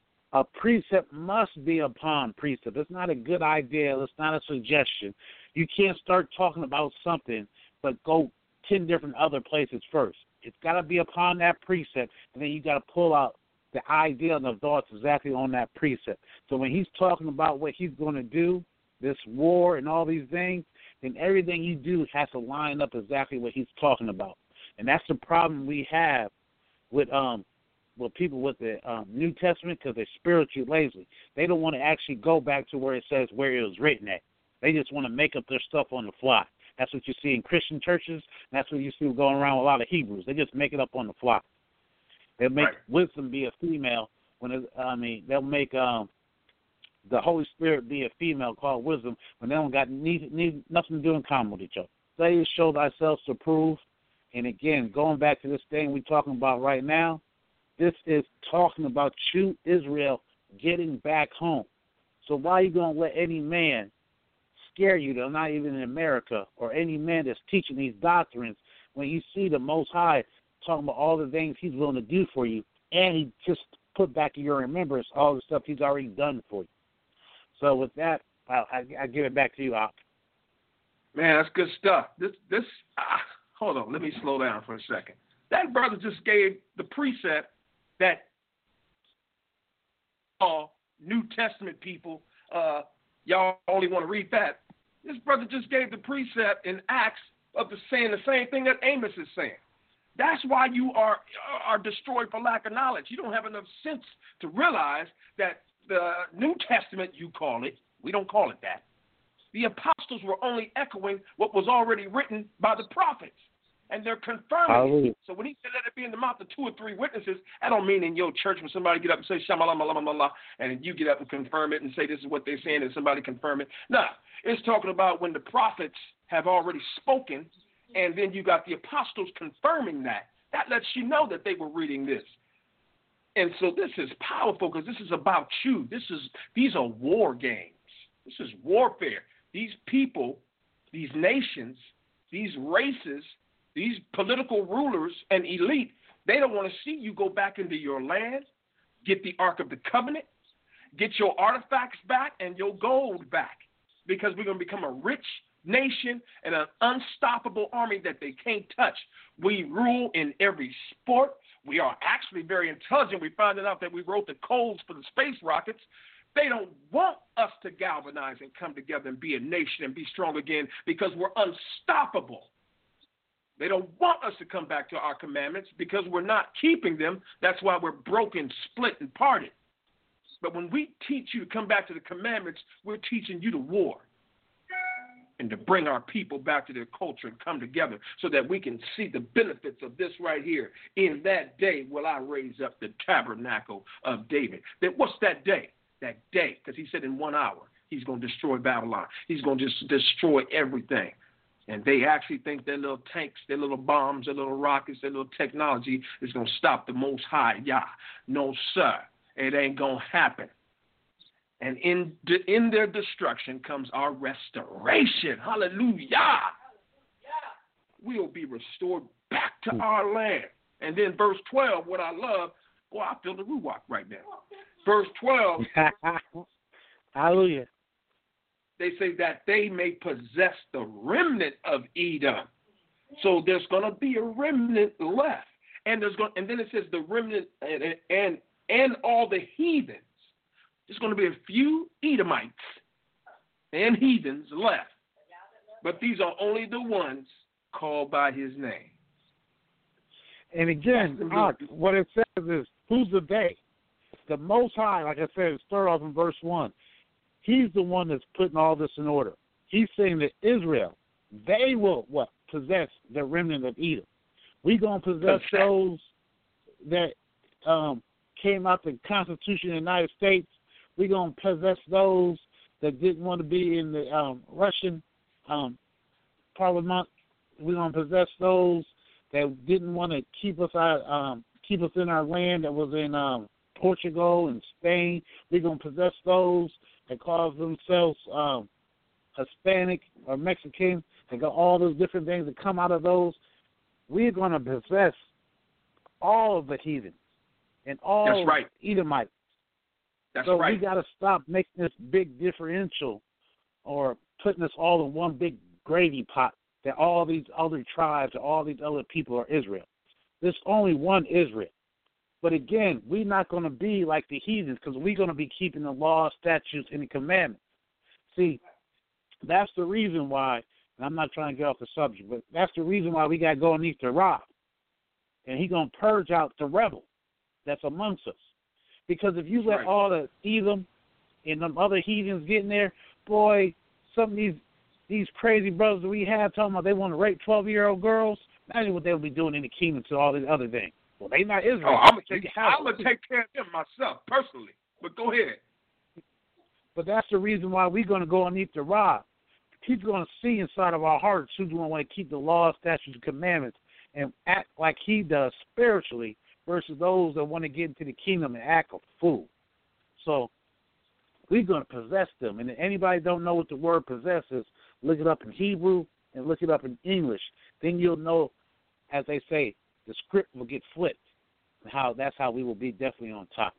A precept must be upon precept. It's not a good idea. It's not a suggestion. You can't start talking about something but go ten different other places first. It's got to be upon that precept, and then you got to pull out the idea and the thoughts exactly on that precept. So when he's talking about what he's going to do, this war and all these things, then everything you do has to line up exactly what he's talking about. And that's the problem we have with um with people with the um, New Testament, because they're spiritually lazy. They don't want to actually go back to where it says where it was written at. They just want to make up their stuff on the fly. That's what you see in Christian churches. And that's what you see going around with a lot of Hebrews. They just make it up on the fly. They'll make right. wisdom be a female. When it, I mean, they'll make um, the Holy Spirit be a female called wisdom when they don't got need, need nothing to do in common with each other. Say, show thyself to prove. And again, going back to this thing we're talking about right now, this is talking about true Israel getting back home. So why are you going to let any man scare you, though, not even in America, or any man that's teaching these doctrines, when you see the Most High talking about all the things he's willing to do for you, and he just put back in your remembrance all the stuff he's already done for you. So with that, I, I, I give it back to you, Op. Man, that's good stuff. This, this. Ah, hold on, let me slow down for a second. That brother just gave the precept that all New Testament people, uh, y'all only want to read that. This brother just gave the precept in Acts of the saying the same thing that Amos is saying. That's why you are are destroyed for lack of knowledge. You don't have enough sense to realize that the New Testament, you call it, we don't call it that. The apostles were only echoing what was already written by the prophets, and they're confirming it. So when he said let it be in the mouth of two or three witnesses, I don't mean in your church when somebody get up and say shamalamalamalala, and you get up and confirm it and say this is what they're saying and somebody confirm it. No, it's talking about when the prophets have already spoken, and then you got the apostles confirming that. That lets you know that they were reading this. And so this is powerful because this is about you. This is these are war games. This is warfare. These people, these nations, these races, these political rulers and elite, they don't want to see you go back into your land, get the Ark of the Covenant, get your artifacts back and your gold back. because we're going to become a rich nation and an unstoppable army that they can't touch. We rule in every sport. We are actually very intelligent. We found out that we wrote the codes for the space rockets. They don't want us to galvanize and come together and be a nation and be strong again because we're unstoppable. They don't want us to come back to our commandments because we're not keeping them. That's why we're broken, split, and parted. But when we teach you to come back to the commandments, we're teaching you to war and to bring our people back to their culture and come together so that we can see the benefits of this right here. In that day will I raise up the tabernacle of David. That what's that day? That day, because he said in one hour he's going to destroy Babylon. He's going to just destroy everything. And they actually think their little tanks, their little bombs, their little rockets, their little technology is going to stop the Most High Yah. No, sir. It ain't going to happen. And in in their destruction comes our restoration. Hallelujah. We'll be restored back to our land. And then verse twelve, what I love, boy, I feel the ruach right now. Verse twelve. Hallelujah. They say that they may possess the remnant of Edom. So there's going to be a remnant left. And there's going, and then it says the remnant and, and, and all the heathens. There's going to be a few Edomites and heathens left. But these are only the ones called by his name. And again, uh, what it says is, who's the they? The Most High, like I said, start off in verse one. He's the one that's putting all this in order. He's saying that Israel, they will, what, possess the remnant of Edom. We're going to possess those that um, came out the Constitution of the United States. We're going to possess those that didn't want to be in the um, Russian um, parliament. We're going to possess those that didn't want to keep us out, um, keep us in our land that was in um, Portugal and Spain. We're going to possess those that call themselves um, Hispanic or Mexican. They got all those different things that come out of those. We're going to possess all of the heathens and all That's right. Edomites. That's so right. we got to stop making this big differential or putting us all in one big gravy pot that all these other tribes or all these other people are Israel. There's only one Israel. But again, we're not going to be like the heathens because we're going to be keeping the law, statutes, and the commandments. See, that's the reason why, and I'm not trying to get off the subject, but that's the reason why we got to go underneath the rock. And he's going to purge out the rebel that's amongst us. Because if you let right. all the Edom and them other heathens get in there, boy, some of these these crazy brothers that we have talking about they want to rape twelve-year-old girls, imagine what they'll be doing in the kingdom to all these other things. Well, they not Israel. Oh, I'm going to take care of them myself, personally. But go ahead. But that's the reason why we're going to go underneath the rod. He's going to see inside of our hearts who's going to want to keep the law, statutes, and commandments and act like he does spiritually versus those that want to get into the kingdom and act a fool. So we're going to possess them. And if anybody don't know what the word possess is, look it up in Hebrew and look it up in English. Then you'll know, as they say, the script will get flipped. How that's how we will be definitely on top.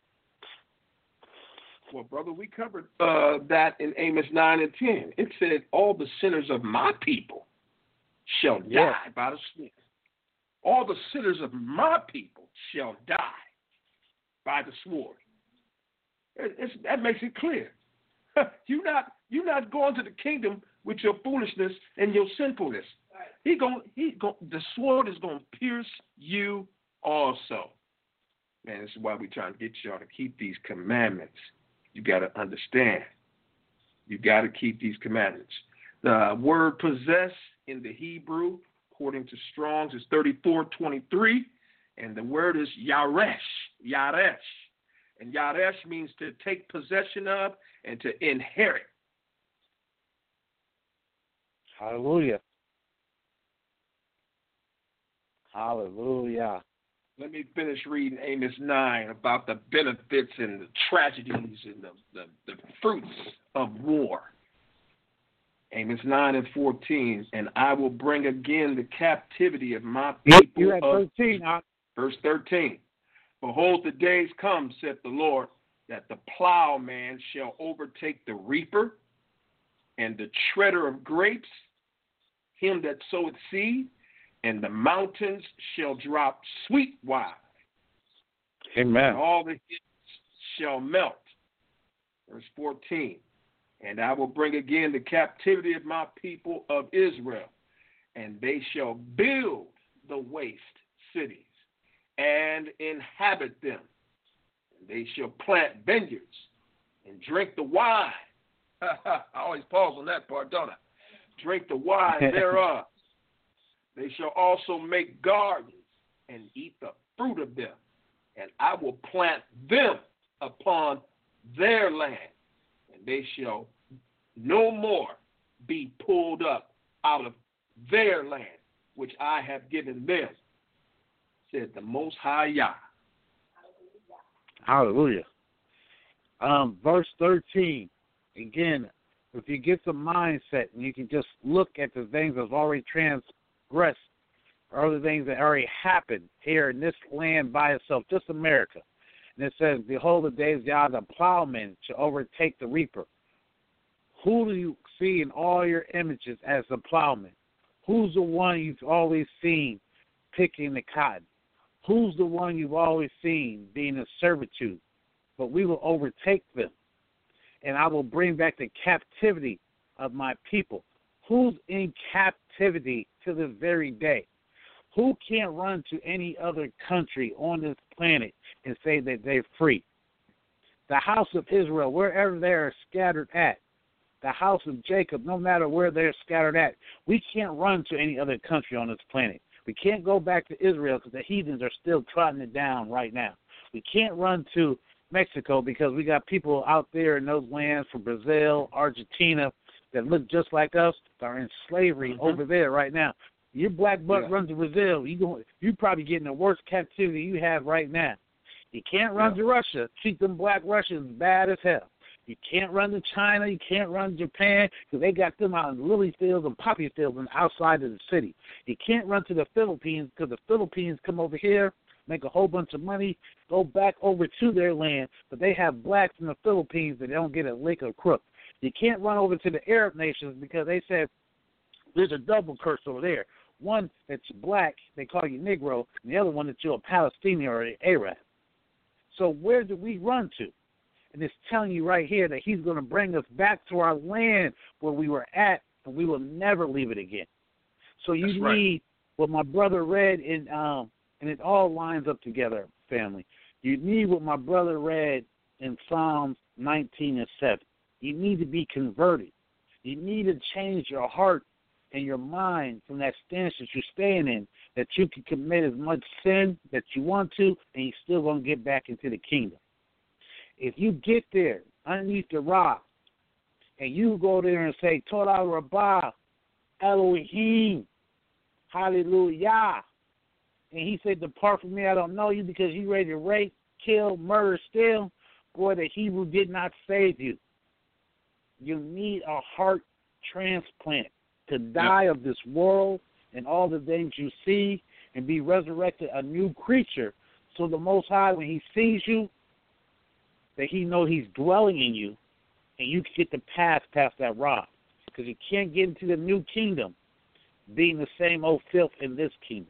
Well, brother, we covered uh, that in Amos nine and ten. It said, all the sinners of my people shall die yeah. by the sword. All the sinners of my people shall die by the sword. It, it's, that makes it clear. you're not you're not going to the kingdom with your foolishness and your sinfulness. He going he go, the sword is going to pierce you also. Man, this is why we're trying to get y'all to keep these commandments. You got to understand. You got to keep these commandments. The word possess in the Hebrew, according to Strong's, is thirty-four twenty-three, and the word is yaresh, yaresh. And yaresh means to take possession of and to inherit. Hallelujah. Hallelujah. Let me finish reading Amos nine about the benefits and the tragedies and the, the, the fruits of war. Amos nine and fourteen, and I will bring again the captivity of my people. You had thirteen, huh? Verse thirteen. Behold, the days come, saith the Lord, that the plowman shall overtake the reaper, and the treader of grapes, him that soweth seed, and the mountains shall drop sweet wine. Amen. And all the hills shall melt. Verse fourteen. And I will bring again the captivity of my people of Israel, and they shall build the waste cities and inhabit them. And they shall plant vineyards and drink the wine. I always pause on that part, don't I? Drink the wine thereof. They shall also make gardens and eat the fruit of them. And I will plant them upon their land, and they shall no more be pulled up out of their land, which I have given them, said the Most High Yah. Hallelujah. Um, verse thirteen, again, if you get some mindset and you can just look at the things that's already transgressed, or the things that already happened here in this land by itself, just America. And it says, behold, the days of Yah, the plowman shall overtake the reaper. Who do you see in all your images as the plowman? Who's the one you've always seen picking the cotton? Who's the one you've always seen being in servitude? But we will overtake them, and I will bring back the captivity of my people. Who's in captivity to this very day? Who can't run to any other country on this planet and say that they're free? The house of Israel, wherever they are scattered at, the house of Jacob, no matter where they're scattered at, we can't run to any other country on this planet. We can't go back to Israel because the heathens are still trotting it down right now. We can't run to Mexico because we got people out there in those lands from Brazil, Argentina, that look just like us, that are in slavery mm-hmm. over there right now. Your black buck yeah. runs to Brazil, you go, you're probably getting the worst captivity you have right now. You can't run yeah. to Russia. Treat them black Russians bad as hell. You can't run to China. You can't run to Japan because they got them out in lily fields and poppy fields and outside of the city. You can't run to the Philippines because the Philippines come over here, make a whole bunch of money, go back over to their land, but they have blacks in the Philippines that don't get a lick or crook. You can't run over to the Arab nations because they said there's a double curse over there. One that's black, they call you Negro, and the other one that you're a Palestinian or an Arab. So where do we run to? And it's telling you right here that he's going to bring us back to our land where we were at, and we will never leave it again. So you That's need right. what my brother read, in, um, and it all lines up together, family. You need what my brother read in Psalms nineteen and seven. You need to be converted. You need to change your heart and your mind from that stance that you're staying in, that you can commit as much sin that you want to, and you're still going to get back into the kingdom. If you get there underneath the rock and you go there and say, Torah Rabbah, Elohim, hallelujah, and he said, depart from me, I don't know you, because you ready to rape, kill, murder, steal, boy, the Hebrew did not save you. You need a heart transplant to die of this world and all the things you see and be resurrected a new creature. So the Most High, when he sees you, that he knows he's dwelling in you, and you can get the path past that rock. Because you can't get into the new kingdom being the same old filth in this kingdom.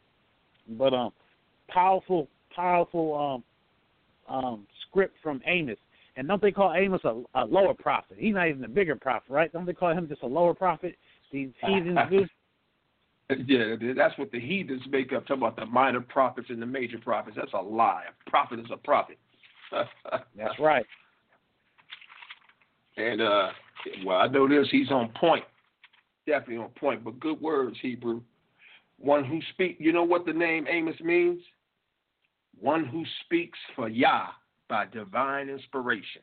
But um, powerful, powerful um, um, script from Amos. And don't they call Amos a, a lower prophet? He's not even a bigger prophet, right? Don't they call him just a lower prophet? These heathens do? Yeah, that's what the heathens make up, talking about the minor prophets and the major prophets. That's a lie. A prophet is a prophet. That's right. And, uh, well, I know this. He's on point. Definitely on point. But good words, Hebrew. One who speaks. You know what the name Amos means? One who speaks for Yah by divine inspiration.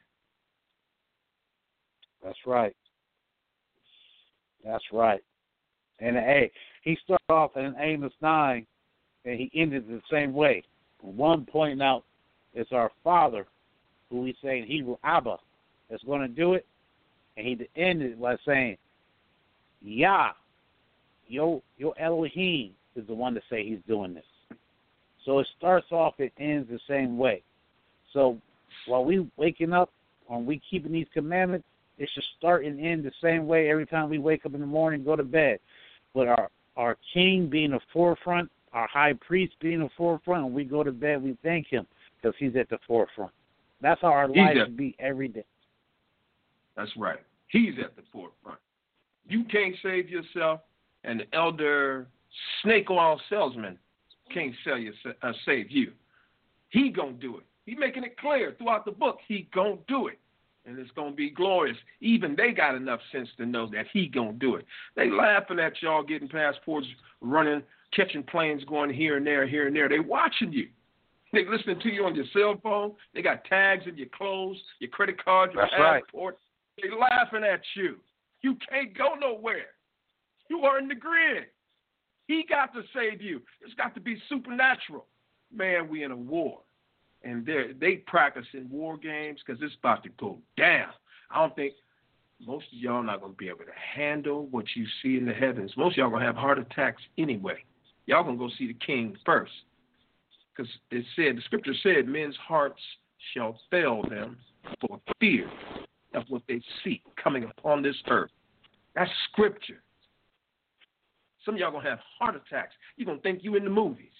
That's right. That's right. And, hey, he started off in Amos nine, and he ended the same way. One pointing out it's our Father, who we say in Hebrew, Abba, that's going to do it. And he ended by saying, Yah, your, your Elohim is the one to say he's doing this. So it starts off, it ends the same way. So while we waking up, when we keeping these commandments, It should start and end the same way every time we wake up in the morning and go to bed. With our, our king being the forefront, our high priest being the forefront, and we go to bed, we thank him because he's at the forefront. That's how our He's life at, should be every day. That's right. He's at the forefront. You can't save yourself, and the elder snake oil salesman can't sell you, uh, save you. He gonna do it. He making it clear throughout the book. He gonna do it, and it's gonna be glorious. Even they got enough sense to know that he gonna do it. They laughing at y'all getting passports, running, catching planes, going here and there, here and there. They watching you. They listening to you on your cell phone. They got tags in your clothes, your credit card, your That's passport. Right. They laughing at you. You can't go nowhere. You are in the grid. He got to save you. It's got to be supernatural. Man, we in a war. And they they practicing war games because it's about to go down. I don't think most of y'all not going to be able to handle what you see in the heavens. Most of y'all going to have heart attacks anyway. Y'all going to go see the king first. Because it said, the scripture said, men's hearts shall fail them for fear of what they see coming upon this earth. That's scripture. Some of y'all going to have heart attacks. You're going to think you in the movies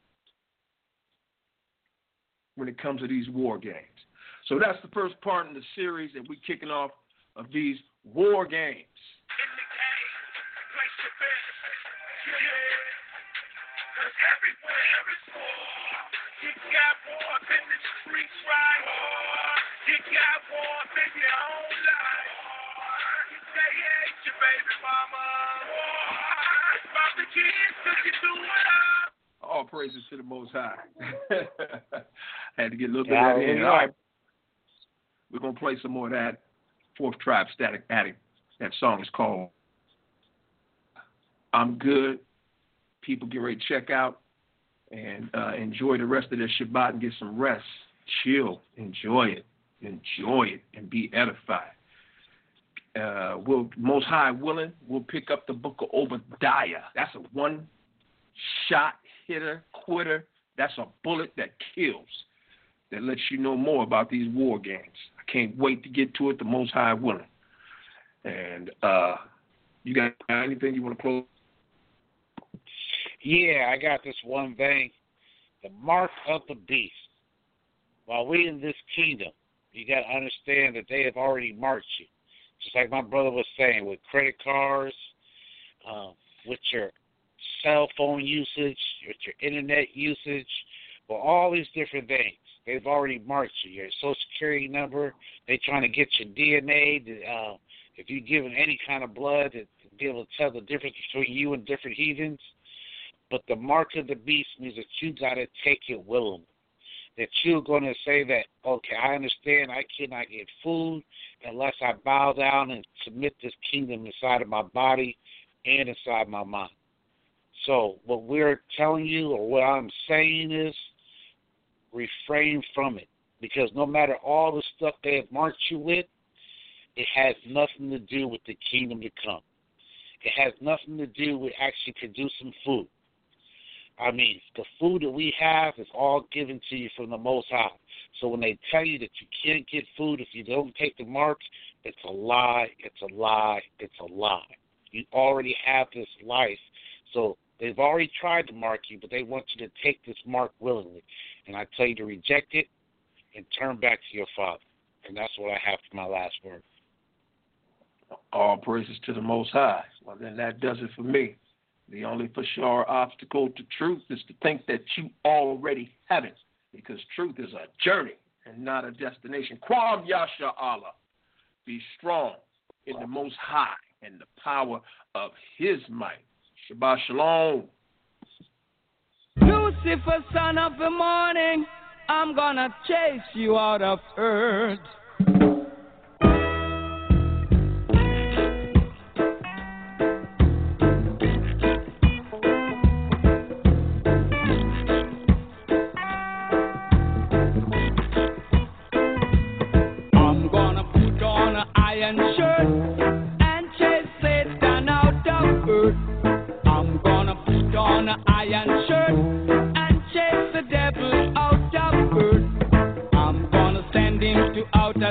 when it comes to these war games. So that's the first part in the series that we're kicking off of these war games. In the game, place your bets. Yeah. Cause everywhere is war. You got war in the streets, right? You got war in your own life. You say you hate your baby mama. About the kids, cause you do it up. All praises to the Most High. I had to get a little bit of that in. All right. We're going to play some more of that Fourth Tribe Static Attic. That song is called I'm Good. People get ready to check out and uh, enjoy the rest of their Shabbat and get some rest. Chill. Enjoy it. Enjoy it and be edified. Uh, we'll, Most High willing, we'll pick up the book of Obadiah. That's a one-shot hitter, quitter. That's a bullet that kills, that lets you know more about these war games. I can't wait to get to it, the Most High willing. And uh, you got anything you want to close? Yeah, I got this one thing. The mark of the beast. While we in this kingdom, you got to understand that they have already marked you. Just like my brother was saying, with credit cards, uh, with your cell phone usage, with your internet usage, with all these different things. They've already marked you. Your social security number, they're trying to get your D N A. To, uh, if you're given any kind of blood, to, to be able to tell the difference between you and different heathens. But the mark of the beast means that you got to take it willingly. That you're going to say that, okay, I understand I cannot get food unless I bow down and submit this kingdom inside of my body and inside my mind. So what we're telling you, or what I'm saying is, refrain from it. Because no matter all the stuff they have marked you with, it has nothing to do with the kingdom to come. It has nothing to do with actually producing food. I mean, the food that we have is all given to you from the Most High. So when they tell you that you can't get food if you don't take the mark, it's a lie, it's a lie, it's a lie. You already have this life. So they've already tried to mark you, but they want you to take this mark willingly. And I tell you to reject it and turn back to your Father. And that's what I have for my last word. All praises to the Most High. Well, then that does it for me. The only for sure obstacle to truth is to think that you already have it, because truth is a journey and not a destination. Kwam Yasha Allah. Be strong in the Most High and the power of His might. Shabbat Shalom. Lucifer, son of the morning, I'm gonna chase you out of earth. Out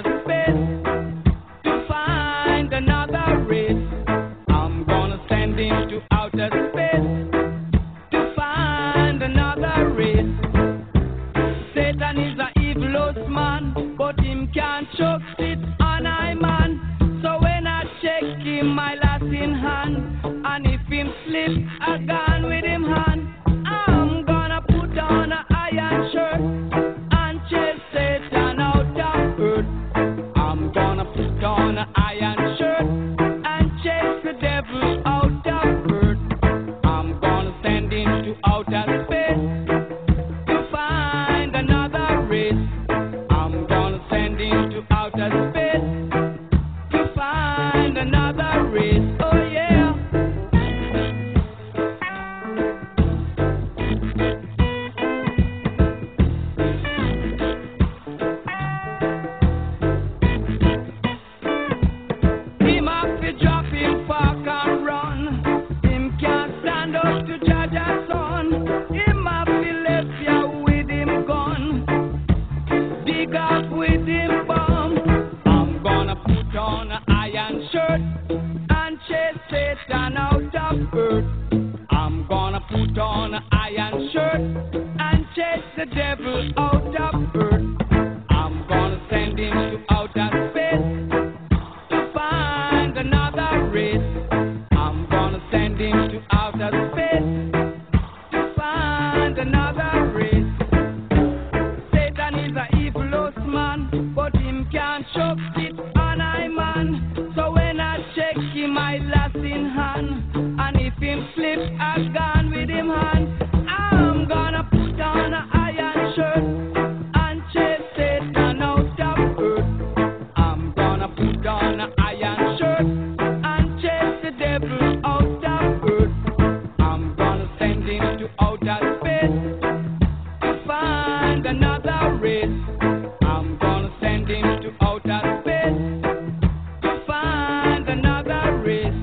to Jaja's son. Him a Philadelphia with him gun. Dig up with him bomb. I'm gonna put on an iron shirt and chase Satan out of earth. I'm gonna put on an iron shirt and chase the devil out of earth. I'm gonna send him to outer space to find another race. I'm gonna send him to outer space to find another race. Satan is a evil man, but him can't shove it on I man. So when I check him, I last in hand. And if him flip a gun with him hand, I'm gonna put on an iron shirt and chase Satan out of earth. I'm gonna put on an iron shirt and chase the devil out of earth. I'm gonna send him to outer space to find another race. I'm gonna send him to outer space to find another race.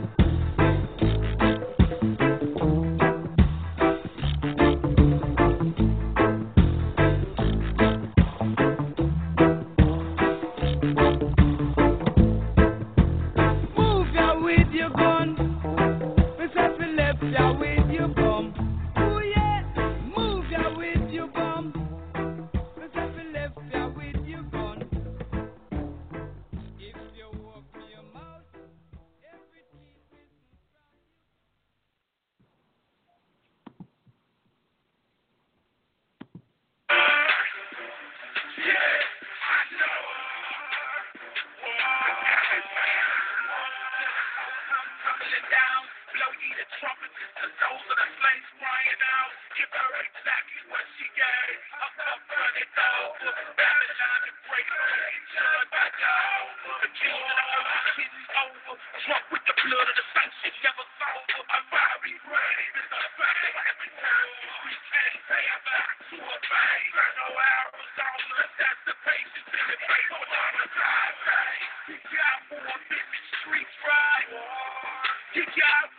Move ya with your gun, Mister Philadelphia with your bum. Ooh yeah, move ya with your bum, Mister Philadelphia with your gun. If you walk me your mouth, every teeth is Tumbling down, blow ye the trumpet, cause those are the flames crying out. Give her exactly what she gave. I'm up run it over. Babylon and break it, judged by God. The kingdom of the earth is over. Drunk with the blood of the saints, it never sober. A fiery grave is a fame. Every time we can't pay a back to a bang. Turn no arrows on us, that's the patience in the face on the side. You got more business streets right. You got